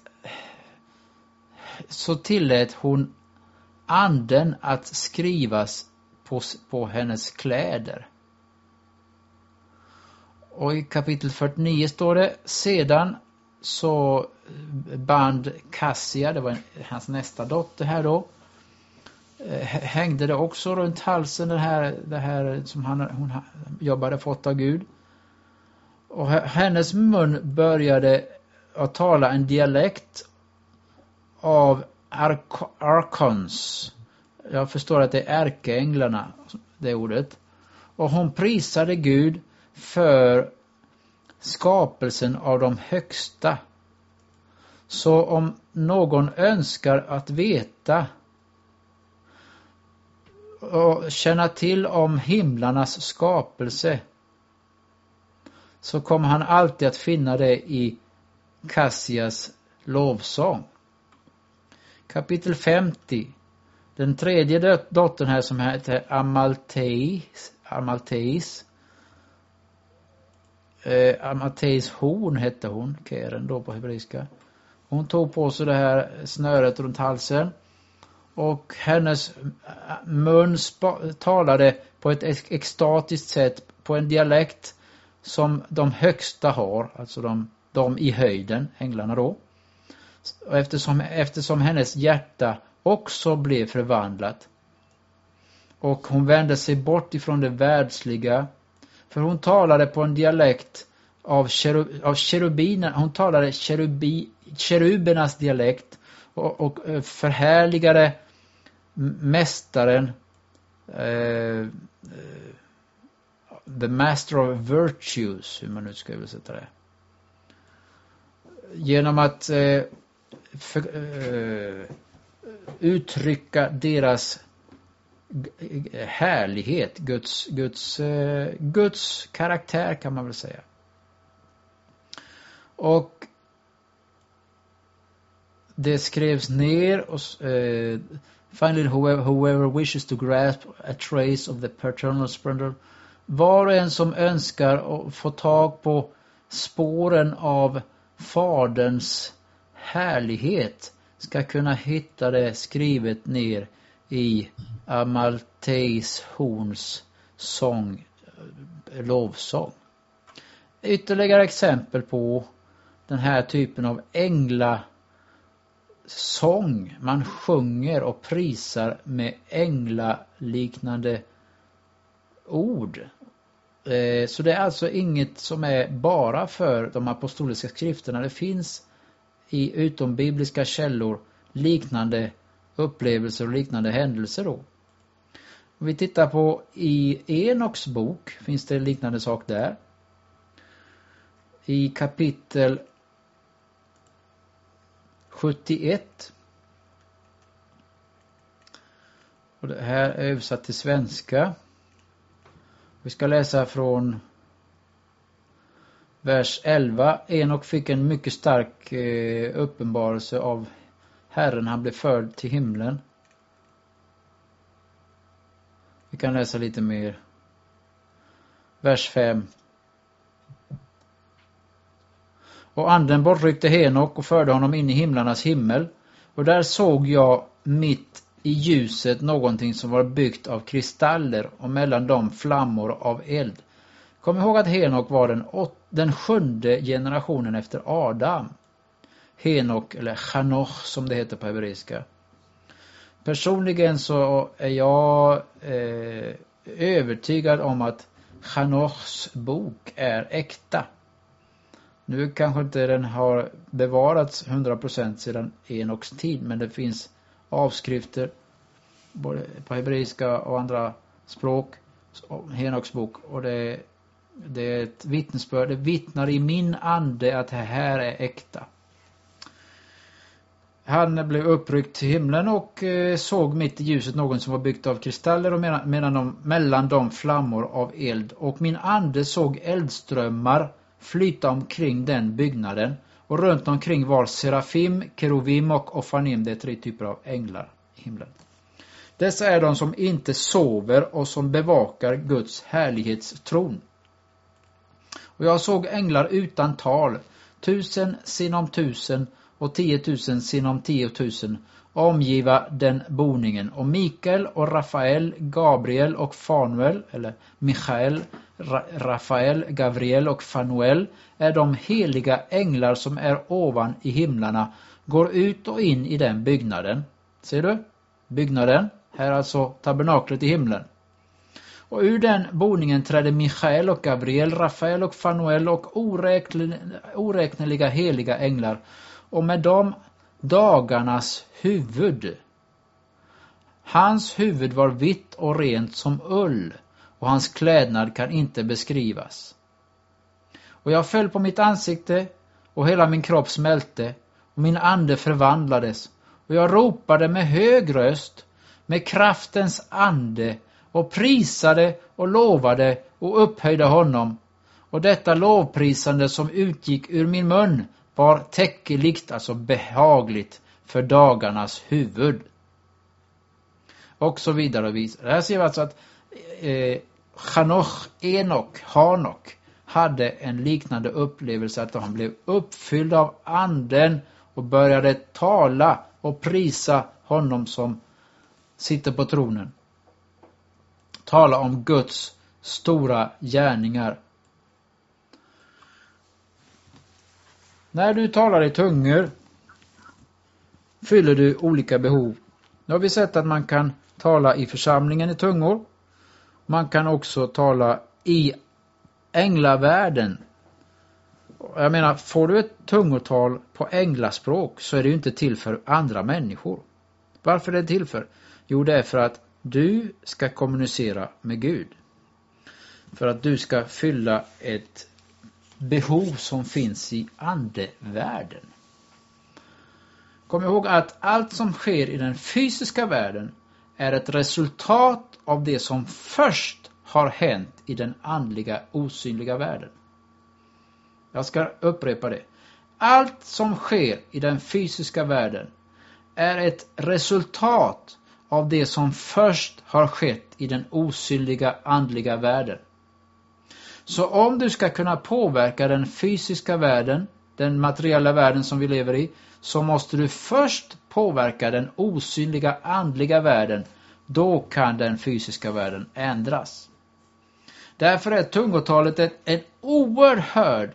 så tillät hon anden att skrivas på, på hennes kläder. Och i kapitel fyrtionio står det: sedan så band Cassia, det var hans nästa dotter här då, hängde det också runt halsen det här, det här som han, hon jobbade fått av Gud. Och hennes mun började att tala en dialekt av ark- arkons. Jag förstår att det är ärkeänglarna, det ordet. Och hon prisade Gud för skapelsen av de högsta. Så om någon önskar att veta och känna till om himlarnas skapelse, så kommer han alltid att finna det i Cassias lovsång. Kapitel femtio. Den tredje dottern här som heter Amaltheis, Amaltheis. Eh, Amaltheis horn hette hon, Keren då på hebreiska. Hon tog på sig det här snöret runt halsen. Och hennes mun spa- talade på ett extatiskt sätt, på en dialekt som de högsta har, alltså de, de i höjden, änglarna då. Och eftersom, eftersom hennes hjärta också blev förvandlat. Och hon vände sig bort ifrån det världsliga. För hon talade på en dialekt av, keru, av kerubiner. Hon talade kerubi, kerubernas dialekt. Och, och förhärligade mästaren. Uh, uh, the master of virtues. Hur man nu ska översätta det. Genom att uh, för, uh, uttrycka deras härlighet, Guds, Guds, uh, Guds karaktär kan man väl säga. Och det skrevs ner och uh, finally whoever, whoever wishes to grasp a trace of the paternal splendor, var och en som önskar att få tag på spåren av faderns härlighet ska kunna hitta det skrivet ner i Amaltheis horns sång, lovsång. Ytterligare exempel på den här typen av ängla sång. Man sjunger och prisar med änglaliknande ord. Så det är alltså inget som är bara för de apostoliska skrifterna. Det finns i utombibliska källor liknande upplevelser och liknande händelser då. Om vi tittar på i Enoks bok finns det en liknande sak där. I kapitel sjuttioett. Och det här är översatt till svenska. Vi ska läsa från vers elva. Enok fick en mycket stark eh, uppenbarelse av Herren. Han blev förd till himlen. Vi kan läsa lite mer. Vers fem. Och anden bortryckte Henok och förde honom in i himlarnas himmel. Och där såg jag mitt i ljuset någonting som var byggt av kristaller och mellan dem flammor av eld. Kom ihåg att Henok var den, åt, den sjunde generationen efter Adam. Henok, eller Chanoch som det heter på hebreiska. Personligen så är jag eh, övertygad om att Chanochs bok är äkta. Nu kanske inte den har bevarats hundra procent sedan Enoks tid, men det finns avskrifter både på hebreiska och andra språk, Enoks bok, och det, det är ett vittnesbörd. Det vittnar i min ande att det här är äkta. Han blev uppryckt till himlen och eh, såg mitt i ljuset någon som var byggt av kristaller och mellan, mellan, dem, mellan dem flammor av eld. Och min ande såg eldströmmar flyta omkring den byggnaden. Och runt omkring var serafim, keruvim och ofanim, det är tre typer av änglar i himlen. Dessa är de som inte sover och som bevakar Guds härlighetstron. Och jag såg änglar utan tal, tusen sinom tusen och tiotusen sinom tiotusen, omgiva den boningen. Och Mikael och Rafael, Gabriel och Fanuel, eller Michael, Ra- Rafael, Gabriel och Fanuel är de heliga änglar som är ovan i himlarna, går ut och in i den byggnaden. Ser du? Byggnaden. Här är alltså tabernaklet i himlen. Och ur den boningen trädde Michael och Gabriel, Rafael och Fanuel och oräkneliga heliga änglar. Och med dem dagarnas huvud. Hans huvud var vitt och rent som ull, och hans klädnad kan inte beskrivas. Och jag föll på mitt ansikte, och hela min kropp smälte, och min ande förvandlades. Och jag ropade med hög röst, med kraftens ande, och prisade och lovade och upphöjde honom. Och detta lovprisande som utgick ur min mun var täckelikt, alltså behagligt, för dagarnas huvud. Och så vidare och vidare. Här ser vi alltså att eh, Hanoch, Enok, Hanok hade en liknande upplevelse, att han blev uppfylld av anden och började tala och prisa honom som sitter på tronen. Tala om Guds stora gärningar. När du talar i tungor fyller du olika behov. Nu har vi sett att man kan tala i församlingen i tungor. Man kan också tala i änglavärlden. Jag menar, får du ett tungotal på änglaspråk så är det ju inte till för andra människor. Varför är det till för? Jo, det är för att du ska kommunicera med Gud. För att du ska fylla ett behov som finns i andevärlden. Kom ihåg att allt som sker i den fysiska världen är ett resultat av det som först har hänt i den andliga osynliga världen. Jag ska upprepa det. Allt som sker i den fysiska världen är ett resultat av det som först har skett i den osynliga andliga världen. Så om du ska kunna påverka den fysiska världen, den materiella världen som vi lever i, så måste du först påverka den osynliga andliga världen. Då kan den fysiska världen ändras. Därför är tungotalet ett, en oerhörd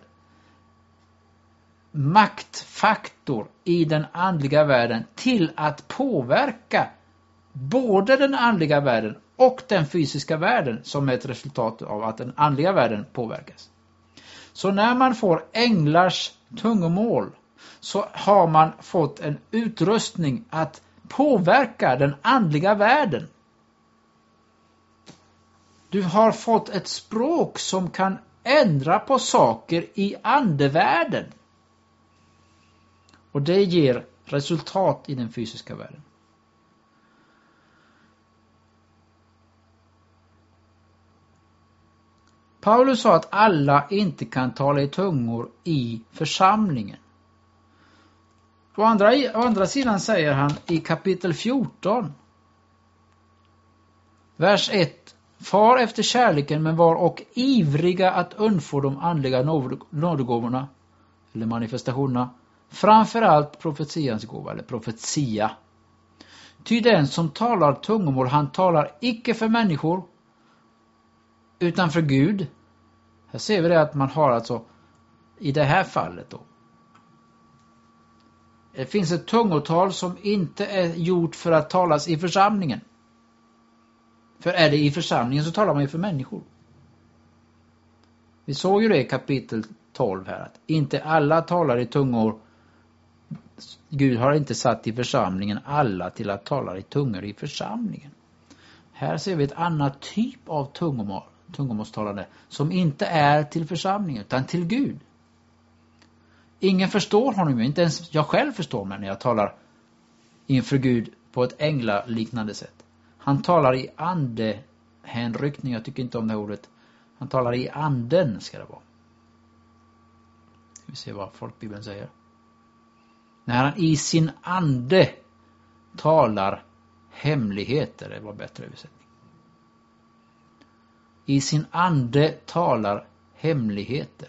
maktfaktor i den andliga världen till att påverka både den andliga världen och den fysiska världen, som är ett resultat av att den andliga världen påverkas. Så när man får änglars tungomål så har man fått en utrustning att påverka den andliga världen. Du har fått ett språk som kan ändra på saker i andevärlden. Och det ger resultat i den fysiska världen. Paulus sa att alla inte kan tala i tungor i församlingen. På andra, å andra sidan säger han i kapitel fjorton, vers ett: Far efter kärleken, men var och ivriga att undfå de andliga nådegåvorna eller manifestationerna, framförallt profetians gåva eller profetia. Ty den som talar tungomål, han talar icke för människor utan för Gud. Här ser vi det att man har alltså i det här fallet då. Det finns ett tungotal som inte är gjort för att talas i församlingen. För är det i församlingen så talar man ju för människor. Vi såg ju det i kapitel tolv här, att inte alla talar i tungor. Gud har inte satt i församlingen alla till att tala i tungor i församlingen. Här ser vi ett annat typ av tungomål, tungomålstalande som inte är till församlingen utan till Gud. Ingen förstår honom, inte ens jag själv förstår mig när jag talar inför Gud på ett änglaliknande sätt. Han talar i andehänryckning, jag tycker inte om det ordet. Han talar i anden, ska det vara. Vi ser vad folkbibeln säger. När han i sin ande talar hemligheter, det var bättre översättning. I sin ande talar hemligheter.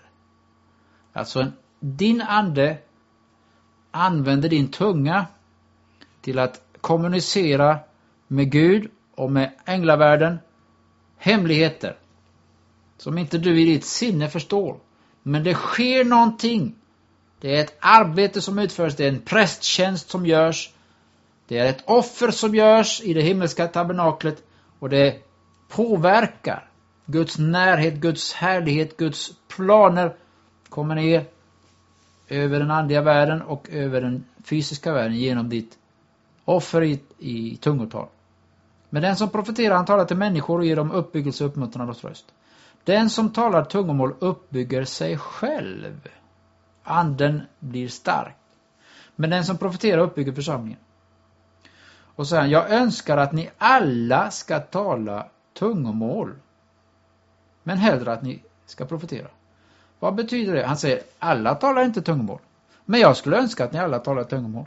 Alltså en, din ande använder din tunga till att kommunicera med Gud och med änglavärlden hemligheter som inte du i ditt sinne förstår. Men det sker någonting. Det är ett arbete som utförs, det är en prästtjänst som görs. Det är ett offer som görs i det himmelska tabernaklet och det påverkar Guds närhet, Guds härlighet, Guds planer kommer ner över den andliga världen och över den fysiska världen genom ditt offer i, i tungotal. Men den som profeterar, han talar till människor och ger dem uppbyggelse, uppmuntran och tröst. Den som talar tungomål uppbygger sig själv. Anden blir stark. Men den som profeterar uppbygger församlingen. Och så här, jag önskar att ni alla ska tala tungomål. Men hellre att ni ska profetera. Vad betyder det? Han säger, alla talar inte tungomål. Men jag skulle önska att ni alla talar tungomål.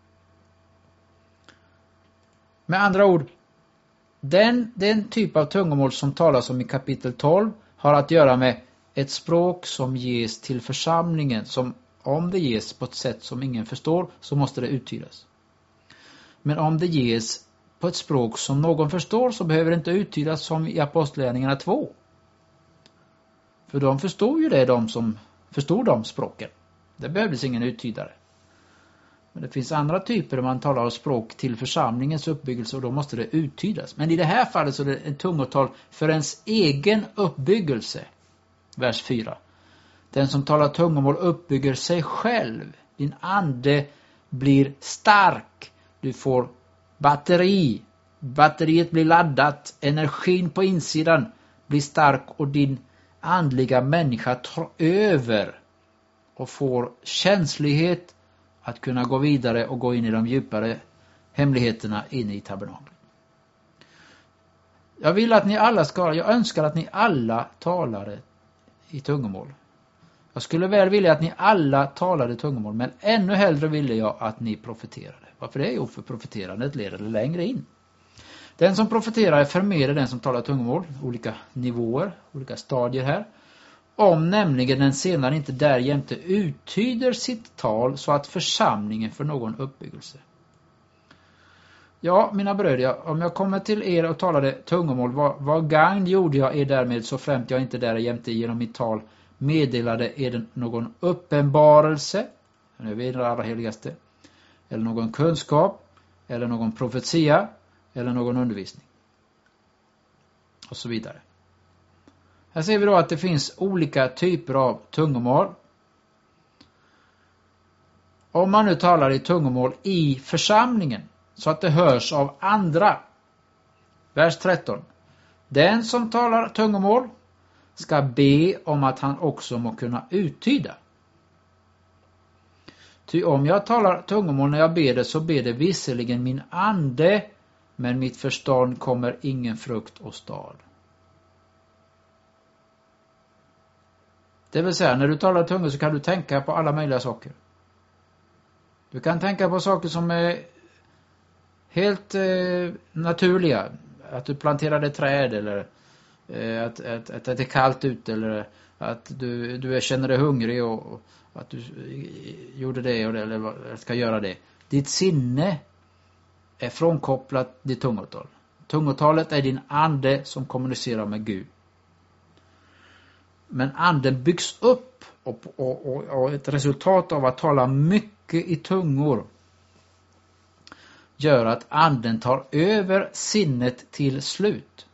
Med andra ord, den, den typ av tungomål som talas om i kapitel tolv har att göra med ett språk som ges till församlingen. Som om det ges på ett sätt som ingen förstår så måste det uttydas. Men om det ges på ett språk som någon förstår så behöver det inte uttydas som i Apostlagärningarna två. För de förstod ju det, de som förstod de språken. Det behövdes ingen uttydare. Men det finns andra typer där man talar om språk till församlingens uppbyggelse och då måste det uttydas. Men i det här fallet så är det ett tungotal för ens egen uppbyggelse. Vers fyra. Den som talar tungomål uppbygger sig själv. Din ande blir stark. Du får batteri. Batteriet blir laddat. Energin på insidan blir stark och din andliga människa tar över och får känslighet att kunna gå vidare och gå in i de djupare hemligheterna inne i tabernaklet. Jag vill att ni alla ska, jag önskar att ni alla talade i tungomål. Jag skulle väl vilja att ni alla talade i tungomål, men ännu hellre ville jag att ni profeterade. Varför det? Jo, för profeterandet leder längre in. Den som profeterar är förmer den som talar tungomål, olika nivåer, olika stadier här. Om nämligen den senare inte därjämte uttyder sitt tal så att församlingen får någon uppbyggelse. Ja, mina bröder, om jag kommer till er och talade tungomål, vad, vad gagn gjorde jag er därmed så främt jag inte därjämte genom mitt tal meddelade er någon uppenbarelse, nu vet det allra heligaste, eller någon kunskap, eller någon profetia, eller någon undervisning. Och så vidare. Här ser vi då att det finns olika typer av tungomål. Om man nu talar i tungomål i församlingen så att det hörs av andra. Vers tretton. Den som talar tungomål ska be om att han också må kunna uttyda. Ty om jag talar tungomål när jag ber det så ber det visserligen min ande, men mitt förstånd kommer ingen frukt och stad. Det vill säga, när du talar tungomål så kan du tänka på alla möjliga saker. Du kan tänka på saker som är helt eh, naturliga. Att du planterade träd eller eh, att, att, att det är kallt ute eller att du, du känner dig hungrig och, och att du gjorde det och det, eller ska göra det. Ditt sinne är frånkopplat ditt tungotal. Tungotalet är din ande som kommunicerar med Gud. Men anden byggs upp och, och, och, och ett resultat av att tala mycket i tungor gör att anden tar över sinnet till slut.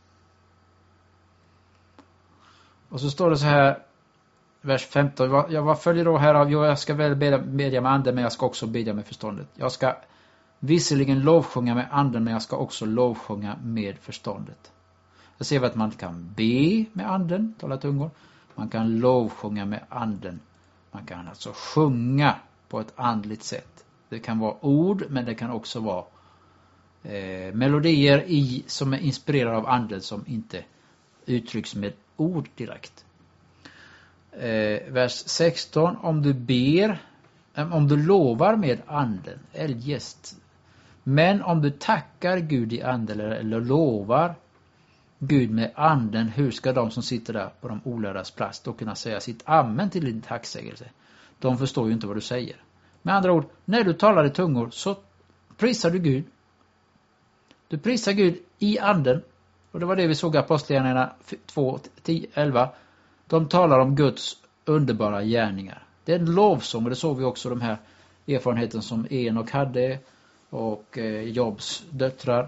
Och så står det så här, vers femton. Ja, vad följer då här av? Jo, jag ska väl bedja, bedja med anden, men jag ska också bedja med förståndet. Jag ska visserligen lovsjunga med anden, men jag ska också lovsjunga med förståndet. Jag ser att man kan be med anden, tala tungor. Man kan lovsjunga med anden. Man kan alltså sjunga på ett andligt sätt. Det kan vara ord, men det kan också vara eh, melodier i, som är inspirerade av anden som inte uttrycks med ord direkt. Eh, vers sexton. Om du ber, om du lovar med anden, eljest. Men om du tackar Gud i anden eller lovar Gud med anden, hur ska de som sitter där på de olärdas plats då kunna säga sitt amen till din tacksägelse? De förstår ju inte vad du säger. Med andra ord, när du talar i tungor så prisar du Gud. Du prisar Gud i anden. Och det var det vi såg i Apostlagärningarna två, tio, elva. De talar om Guds underbara gärningar. Det är en lovsång, och det såg vi också de här erfarenheten som Enok hade och eh, Jobs döttrar.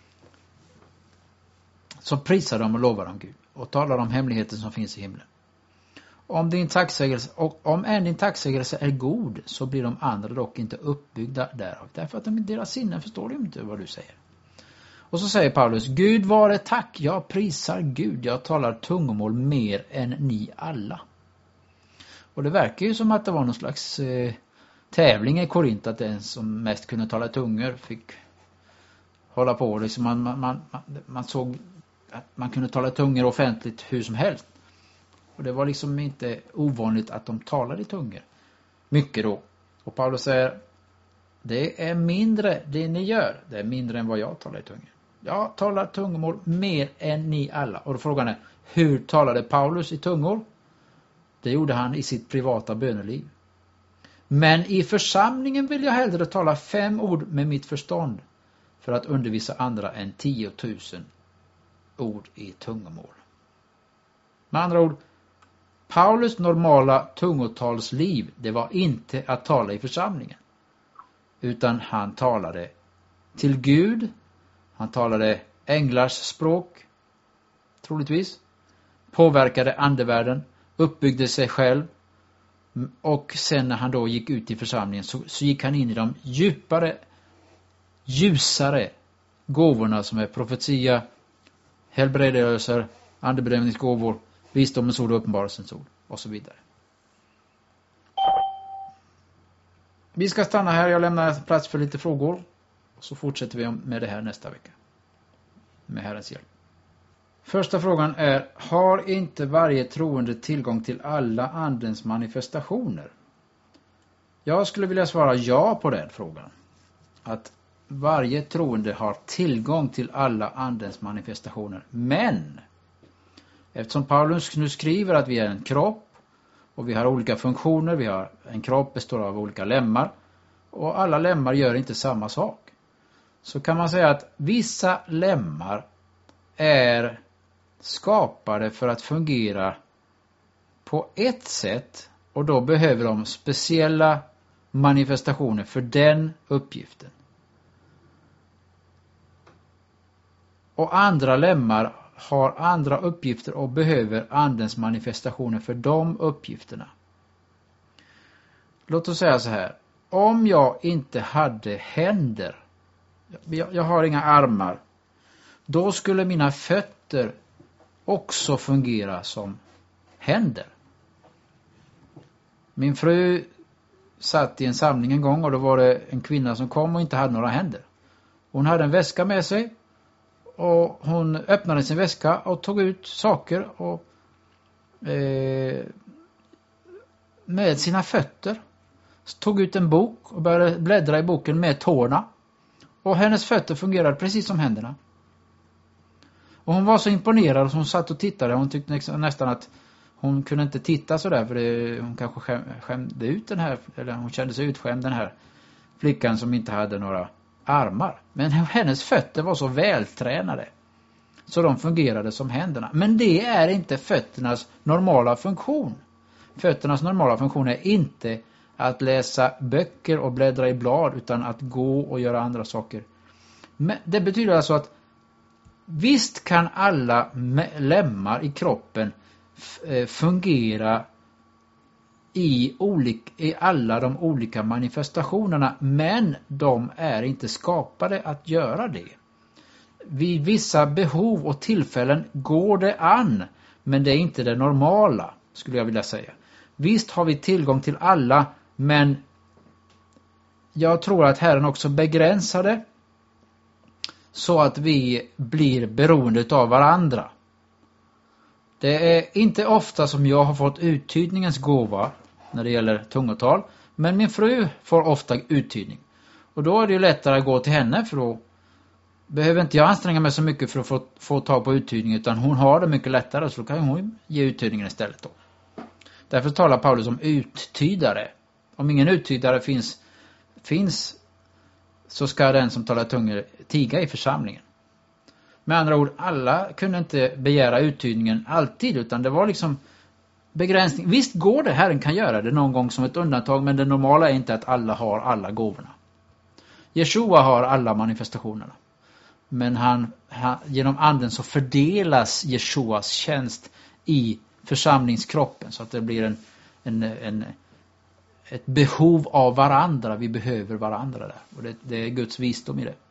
Så prisar de och lovar om Gud och talar om hemligheten som finns i himlen. Om din tacksägelse, och om än din tacksägelse är god, så blir de andra dock inte uppbyggda därav. Därför att de, deras sinnen förstår inte vad du säger. Och så säger Paulus, Gud vare tack, jag prisar Gud, jag talar tungomål mer än ni alla. Och det verkar ju som att det var någon slags eh, tävling i Korint, att den som mest kunde tala tungor fick hålla på. Liksom man, man, man, man såg att man kunde tala tungor offentligt hur som helst. Och det var liksom inte ovanligt att de talade i tungor. Mycket då. Och Paulus säger, det är mindre det ni gör, det är mindre än vad jag talar i tungor. Jag talar tungomål mer än ni alla. Och då frågan är, hur talade Paulus i tungor? Det gjorde han i sitt privata böneliv. Men i församlingen vill jag hellre tala fem ord med mitt förstånd för att undervisa andra än tiotusen ord i tungomål. Med andra ord, Paulus normala tungotalsliv, det var inte att tala i församlingen. Utan han talade till Gud, han talade änglars språk, troligtvis, påverkade andevärlden, uppbyggde sig själv, och sen när han då gick ut i församlingen så, så gick han in i de djupare, ljusare gåvorna som är profetia, helbredelse, andebedömningsgåvor, visdomens ord och uppenbarelsens ord och så vidare. Vi ska stanna här, jag lämnar plats för lite frågor och så fortsätter vi med det här nästa vecka med Herrens hjälp. Första frågan är, har inte varje troende tillgång till alla andens manifestationer? Jag skulle vilja svara ja på den frågan. Att varje troende har tillgång till alla andens manifestationer. Men eftersom Paulus nu skriver att vi är en kropp och vi har olika funktioner, vi har en kropp består av olika lemmar och alla lemmar gör inte samma sak. Så kan man säga att vissa lemmar är skapade för att fungera på ett sätt och då behöver de speciella manifestationer för den uppgiften. Och andra lemmar har andra uppgifter och behöver andens manifestationer för de uppgifterna. Låt oss säga så här. Om jag inte hade händer, jag, jag har inga armar, då skulle mina fötter också fungera som händer. Min fru satt i en samling en gång och då var det en kvinna som kom och inte hade några händer. Hon hade en väska med sig och hon öppnade sin väska och tog ut saker och eh, med sina fötter. Tog ut en bok och började bläddra i boken med tårna. Och hennes fötter fungerade precis som händerna. Och hon var så imponerad och hon satt och tittade. Hon tyckte nästan att hon kunde inte titta så där för det, hon kanske skäm, skämde ut den här, eller hon kände sig utskämd, den här flickan som inte hade några armar. Men hennes fötter var så vältränade så de fungerade som händerna. Men det är inte fötternas normala funktion. Fötternas normala funktion är inte att läsa böcker och bläddra i blad utan att gå och göra andra saker. Men det betyder alltså att visst kan alla lemmar i kroppen fungera i, olika, i alla de olika manifestationerna, men de är inte skapade att göra det. Vid vissa behov och tillfällen går det an, men det är inte det normala, skulle jag vilja säga. Visst har vi tillgång till alla, men jag tror att Herren också begränsar det så att vi blir beroende av varandra. Det är inte ofta som jag har fått uttydningens gåva när det gäller tungotal, men min fru får ofta uttydning. Och då är det ju lättare att gå till henne, för då behöver inte jag anstränga mig så mycket för att få, få tag på uttydning, utan hon har det mycket lättare, så då kan hon ge uttydningen istället då. Därför talar Paulus om uttydare. Om ingen uttydare finns, finns så ska den som talar tungor tiga i församlingen. Med andra ord, alla kunde inte begära uttydningen alltid, utan det var liksom begränsning. Visst går det, Herren kan göra det någon gång som ett undantag, men det normala är inte att alla har alla gåvorna. Jeshua har alla manifestationerna. Men han, han, genom anden så fördelas Jeshuas tjänst i församlingskroppen, så att det blir en, en, en, ett behov av varandra. Vi behöver varandra där. Och det, det är Guds visdom i det.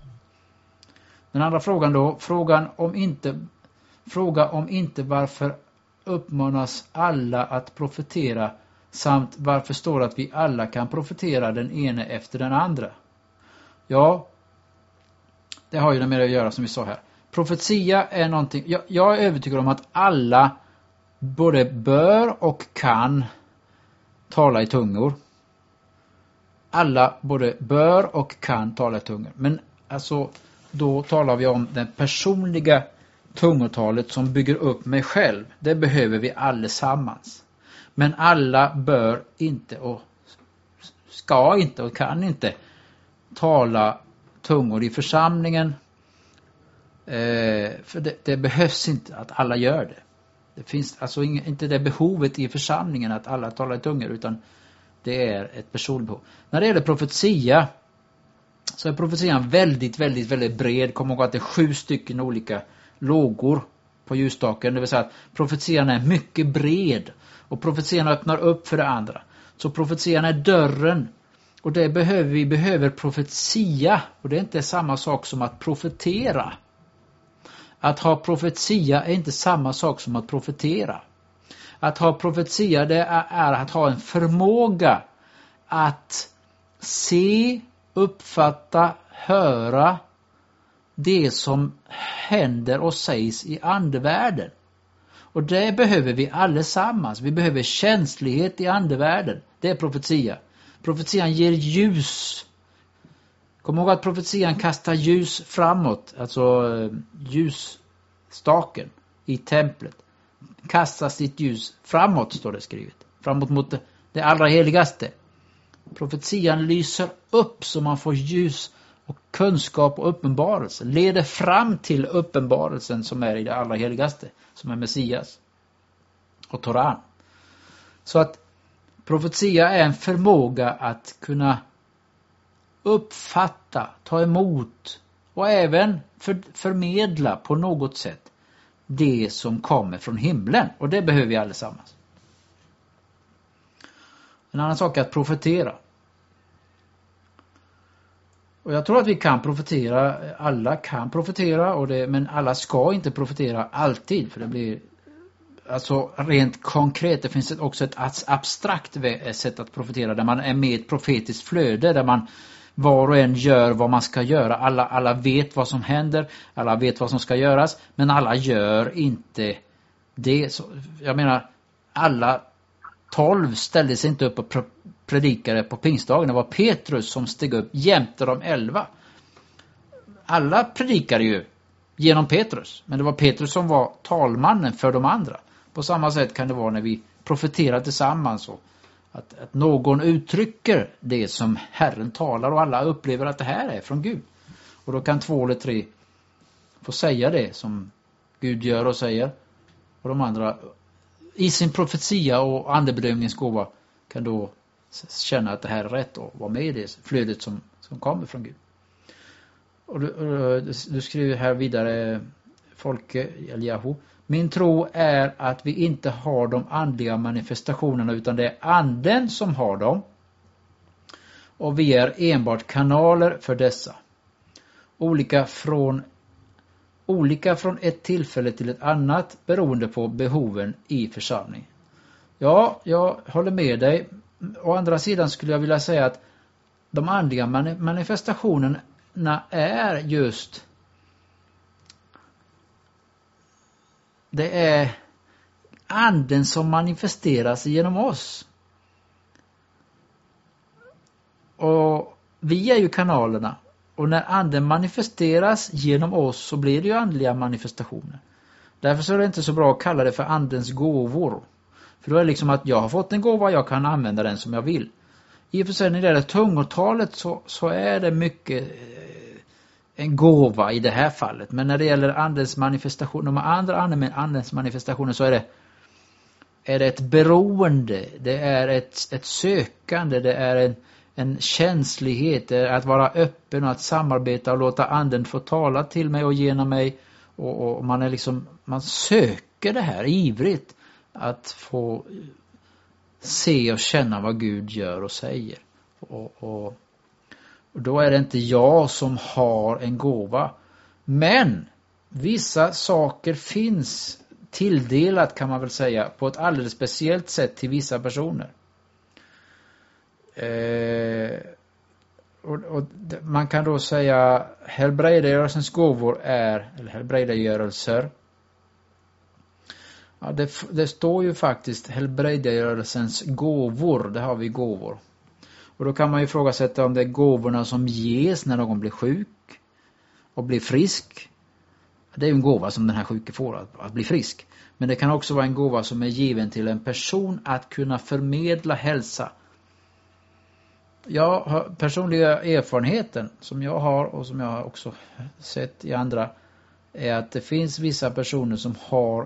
Den andra frågan då, frågan om inte, fråga om inte varför uppmanas alla att profetera, samt varför står det att vi alla kan profetera den ene efter den andra. Ja, det har ju det med att göra som vi sa här. Profetia är någonting, jag, jag är övertygad om att alla både bör och kan tala i tungor. Alla både bör och kan tala i tungor. Men alltså, då talar vi om det personliga tungotalet som bygger upp mig själv. Det behöver vi allesammans. Men alla bör inte och ska inte och kan inte tala tungor i församlingen. Eh, för det, det behövs inte att alla gör det. Det finns alltså inga, inte det behovet i församlingen att alla talar i tungor, utan det är ett personligt behov. När det gäller profetia så är profetian väldigt, väldigt, väldigt bred. Kom ihåg att det är sju stycken olika lågor på ljusstaken. Det vill säga att profetian är mycket bred. Och profetian öppnar upp för det andra. Så profetian är dörren. Och det behöver vi behöver profetia. Och det är inte samma sak som att profetera. Att ha profetia är inte samma sak som att profetera. Att ha profetia, det är, är att ha en förmåga att se, uppfatta, höra det som händer och sägs i andevärlden. Och det behöver vi allesammans. Vi behöver känslighet i andevärlden. Det är profetia. Profetian ger ljus. Kom ihåg att profetian kastar ljus framåt. Alltså ljusstaken i templet. Kastar sitt ljus framåt, står det skrivet. Framåt mot det, det allra heligaste. Profetian lyser upp så man får ljus och kunskap och uppenbarelse. Leder fram till uppenbarelsen som är i det allra heligaste. Som är Messias och Toran. Så att profetia är en förmåga att kunna uppfatta, ta emot och även för, förmedla på något sätt det som kommer från himlen. Och det behöver vi allesammans. En annan sak är att profetera. Och jag tror att vi kan profetera, alla kan profetera, och det, men alla ska inte profetera alltid, för det blir alltså rent konkret. Det finns också ett abstrakt sätt att profetera där man är med i ett profetiskt flöde, där man var och en gör vad man ska göra. Alla, alla vet vad som händer, alla vet vad som ska göras, men alla gör inte det. Så, jag menar, alla tolv ställde sig inte upp och predikade på pingstdagen. Det var Petrus som steg upp jämte de elva. Alla predikade ju genom Petrus, men det var Petrus som var talmannen för de andra. På samma sätt kan det vara när vi profeterar tillsammans, och att, att någon uttrycker det som Herren talar och alla upplever att det här är från Gud. Och då kan två eller tre få säga det som Gud gör och säger, och de andra i sin profetia och andebedömningsgåva kan då känna att det här är rätt och vara med i det flödet som, som kommer från Gud. Och du, och du skriver här vidare, Folke Eliahu: min tro är att vi inte har de andliga manifestationerna, utan det är anden som har dem. Och vi är enbart kanaler för dessa. Olika från, olika från ett tillfälle till ett annat beroende på behoven i församling. Ja, jag håller med dig. Å andra sidan skulle jag vilja säga att de andliga manifestationerna är just, det är anden som manifesteras genom oss. Och vi är ju kanalerna. Och när anden manifesteras genom oss så blir det ju andliga manifestationer. Därför så är det inte så bra att kalla det för andens gåvor. För då är det liksom att jag har fått en gåva, jag kan använda den som jag vill. i och för sig när det gäller tungotalet så, så är det mycket eh, en gåva i det här fallet. Men när det gäller andens manifestation, de andra andens manifestationer så är det är det ett beroende, det är ett, ett sökande, det är en, en känslighet, det är att vara öppen och att samarbeta och låta anden få tala till mig och genom mig. Och, och man är liksom, man söker det här ivrigt att få se och känna vad Gud gör och säger. Och, och, och då är det inte jag som har en gåva. Men vissa saker finns tilldelat, kan man väl säga, på ett alldeles speciellt sätt till vissa personer. Eh, och, och man kan då säga helbrägdagörelsens gåvor är, eller helbrägdagörelser. Ja, det, det står ju faktiskt helbrägdagörelsens gåvor, det har vi gåvor. Och då kan man ju ifrågasätta om det är gåvorna som ges när någon blir sjuk och blir frisk. Det är ju en gåva som den här sjuke får, att, att bli frisk. Men det kan också vara en gåva som är given till en person att kunna förmedla hälsa. Jag har personliga erfarenheten som jag har och som jag har också sett i andra är att det finns vissa personer som har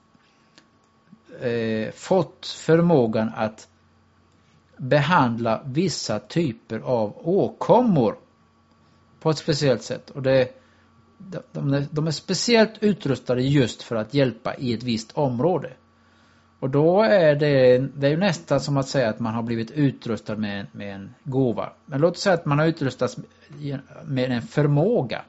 eh, fått förmågan att behandla vissa typer av åkommor på ett speciellt sätt. Och det De är, de är speciellt utrustade just för att hjälpa i ett visst område. Och då är det, det är ju nästan som att säga att man har blivit utrustad med, med en gåva. Men låt oss säga att man har utrustats med en förmåga.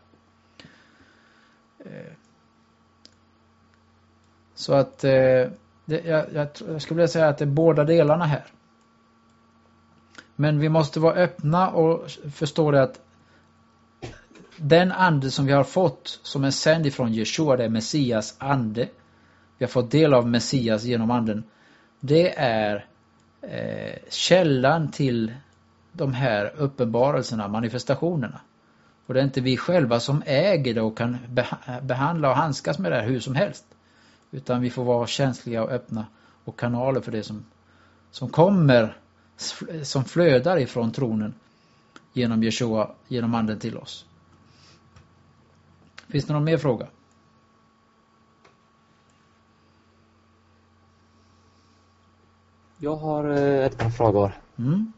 Så att det, jag, jag, jag skulle vilja säga att det är båda delarna här. Men vi måste vara öppna och förstå det att den ande som vi har fått, som är sänd ifrån Jeshua, det är Messias ande. Vi har fått del av Messias genom anden. Det är eh, källan till de här uppenbarelserna, manifestationerna. Och det är inte vi själva som äger det och kan beh- behandla och handskas med det här hur som helst. Utan vi får vara känsliga och öppna och kanaler för det som, som kommer, som flödar ifrån tronen genom Jeshua, genom anden till oss. Finns det någon mer fråga? Jag har eh, ett par frågor. Mm.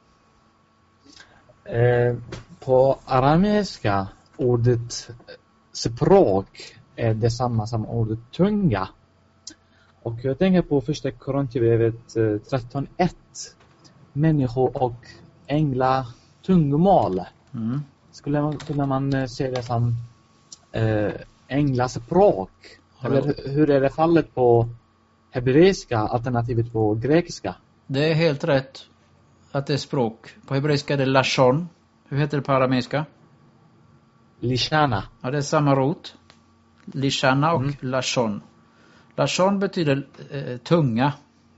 Eh, på arameiska, ordet språk är detsamma som ordet tunga. Och jag tänker på första Korinthierbrevet eh, tretton ett. Människor och ängla tungomål. Mm. Skulle man, skulle man se det som eh, änglaspråk? Eller hur är det fallet på hebreiska alternativet på grekiska? Det är helt rätt att det är språk. På hebreiska är det lashon. Hur heter det på arameiska? Lishana. Ja, det är samma rot. Lishana och Mm. lashon. Lashon betyder eh, tunga.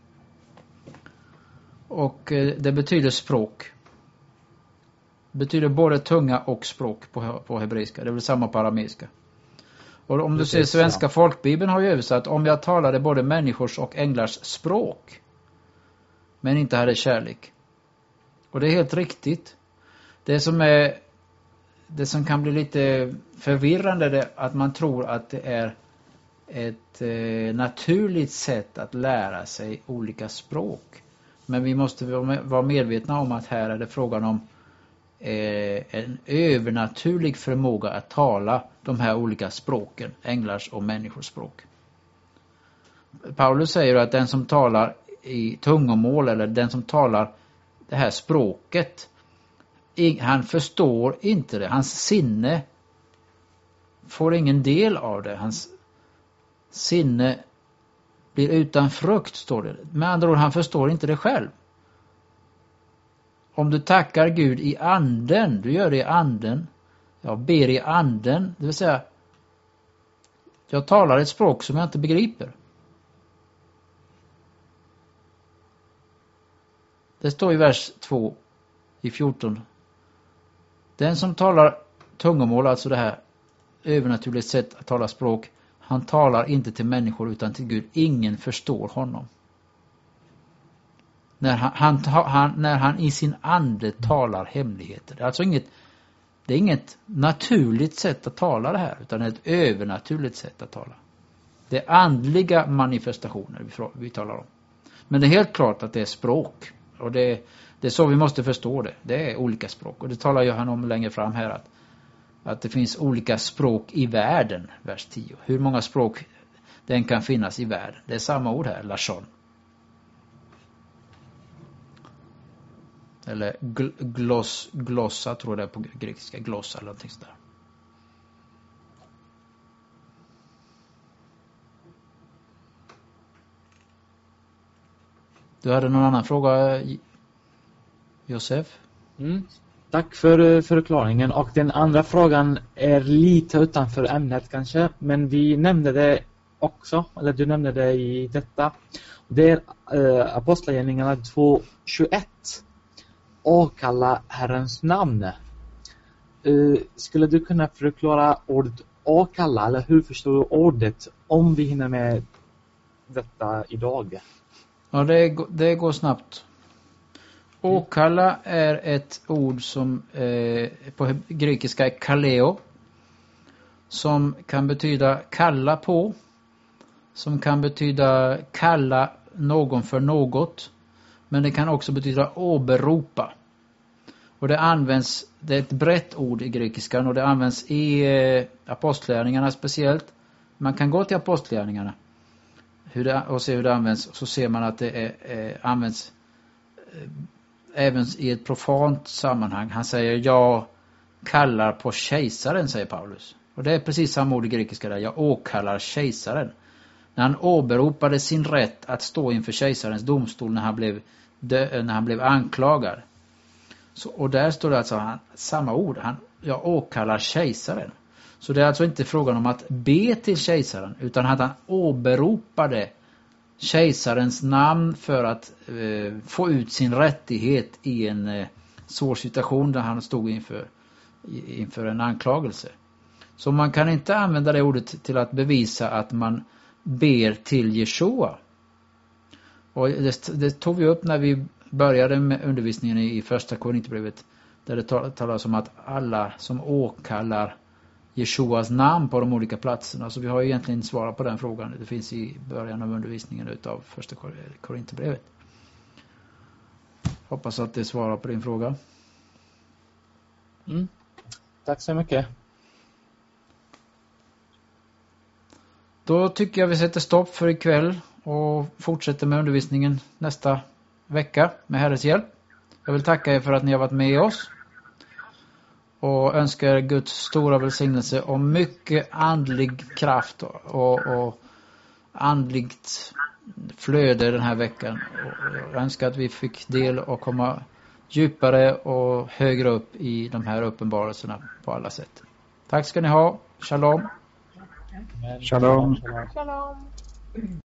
Och eh, det betyder språk. Det betyder både tunga och språk på, på hebreiska. Det är väl samma på arameiska. Och om du ser svenska ja. folkbibeln har ju översatt: om jag talade både människors och änglars språk, men inte hade kärlek. Och det är helt riktigt. Det som är det som kan bli lite förvirrande är att man tror att det är ett eh, naturligt sätt att lära sig olika språk. Men vi måste vara medvetna om att här är det frågan om eh, en övernaturlig förmåga att tala de här olika språken, änglars och människors språk. Paulus säger att den som talar i tungomål, eller den som talar det här språket, han förstår inte det. Hans sinne får ingen del av det. Hans sinne blir utan frukt, står det. Med andra ord, han förstår inte det själv. Om du tackar Gud i anden, du gör det i anden. Jag ber i anden, det vill säga jag talar ett språk som jag inte begriper. Det står i vers två i fjorton. Den som talar tungomål, alltså det här övernaturligt sätt att tala språk, han talar inte till människor utan till Gud. Ingen förstår honom. När han, han, han, när han i sin ande talar hemligheter. Det är alltså inget, det är inget naturligt sätt att tala det här, utan ett övernaturligt sätt att tala. Det är andliga manifestationer vi, vi talar om. Men det är helt klart att det är språk. Och det, det är så vi måste förstå det. Det är olika språk. Och det talar ju han om längre fram här. Att, att det finns olika språk i världen. Vers tio. Hur många språk den kan finnas i världen. Det är samma ord här. Lashon. Eller gl- gloss, glossa tror jag det är på grekiska. Glossa eller någonting sådär. Du hade någon annan fråga, Josef? Mm. Tack för förklaringen. Och den andra frågan är lite utanför ämnet kanske. Men vi nämnde det också. Eller du nämnde det i detta. Det är äh, Apostlagärningarna två tjugoett. Åkalla Herrens namn. Uh, skulle du kunna förklara ordet åkalla? Eller hur förstår du ordet? Om vi hinner med detta idag. Ja, det, det går snabbt. Åkalla är ett ord som eh, på grekiska är kaleo. Som kan betyda kalla på. Som kan betyda kalla någon för något. Men det kan också betyda åberopa. Och det används, det är ett brett ord i grekiskan. Och det används i eh, apostlagärningarna speciellt. Man kan gå till apostlagärningarna. Hur det, och se hur det används, så ser man att det är, eh, används eh, även i ett profant sammanhang. Han säger, jag kallar på kejsaren, säger Paulus. Och det är precis samma ord i grekiska där, jag åkallar kejsaren. När han åberopade sin rätt att stå inför kejsarens domstol när han blev, dö, när han blev anklagad. Så, och där står det alltså han, samma ord, han, jag åkallar kejsaren. Så det är alltså inte frågan om att be till kejsaren, utan att han åberopade kejsarens namn för att eh, få ut sin rättighet i en eh, svår situation där han stod inför, inför en anklagelse. Så man kan inte använda det ordet till att bevisa att man ber till Jeshua. Och det, det tog vi upp när vi började med undervisningen i, i första Korinthierbrevet, där det talas om att alla som åkallar Jeshuas namn på de olika platserna. Så vi har ju egentligen svarat på den frågan. Det finns i början av undervisningen utav första Korinthierbrevet. Hoppas att det svarar på din fråga. Mm. Tack så mycket. Då tycker jag vi sätter stopp för ikväll och fortsätter med undervisningen nästa vecka med Herrens hjälp. Jag vill tacka er för att ni har varit med oss. Och önskar Guds stora välsignelse och mycket andlig kraft och, och andligt flöde den här veckan. Och jag önskar att vi fick del och komma djupare och högre upp i de här uppenbarelserna på alla sätt. Tack ska ni ha. Shalom. Shalom. Shalom.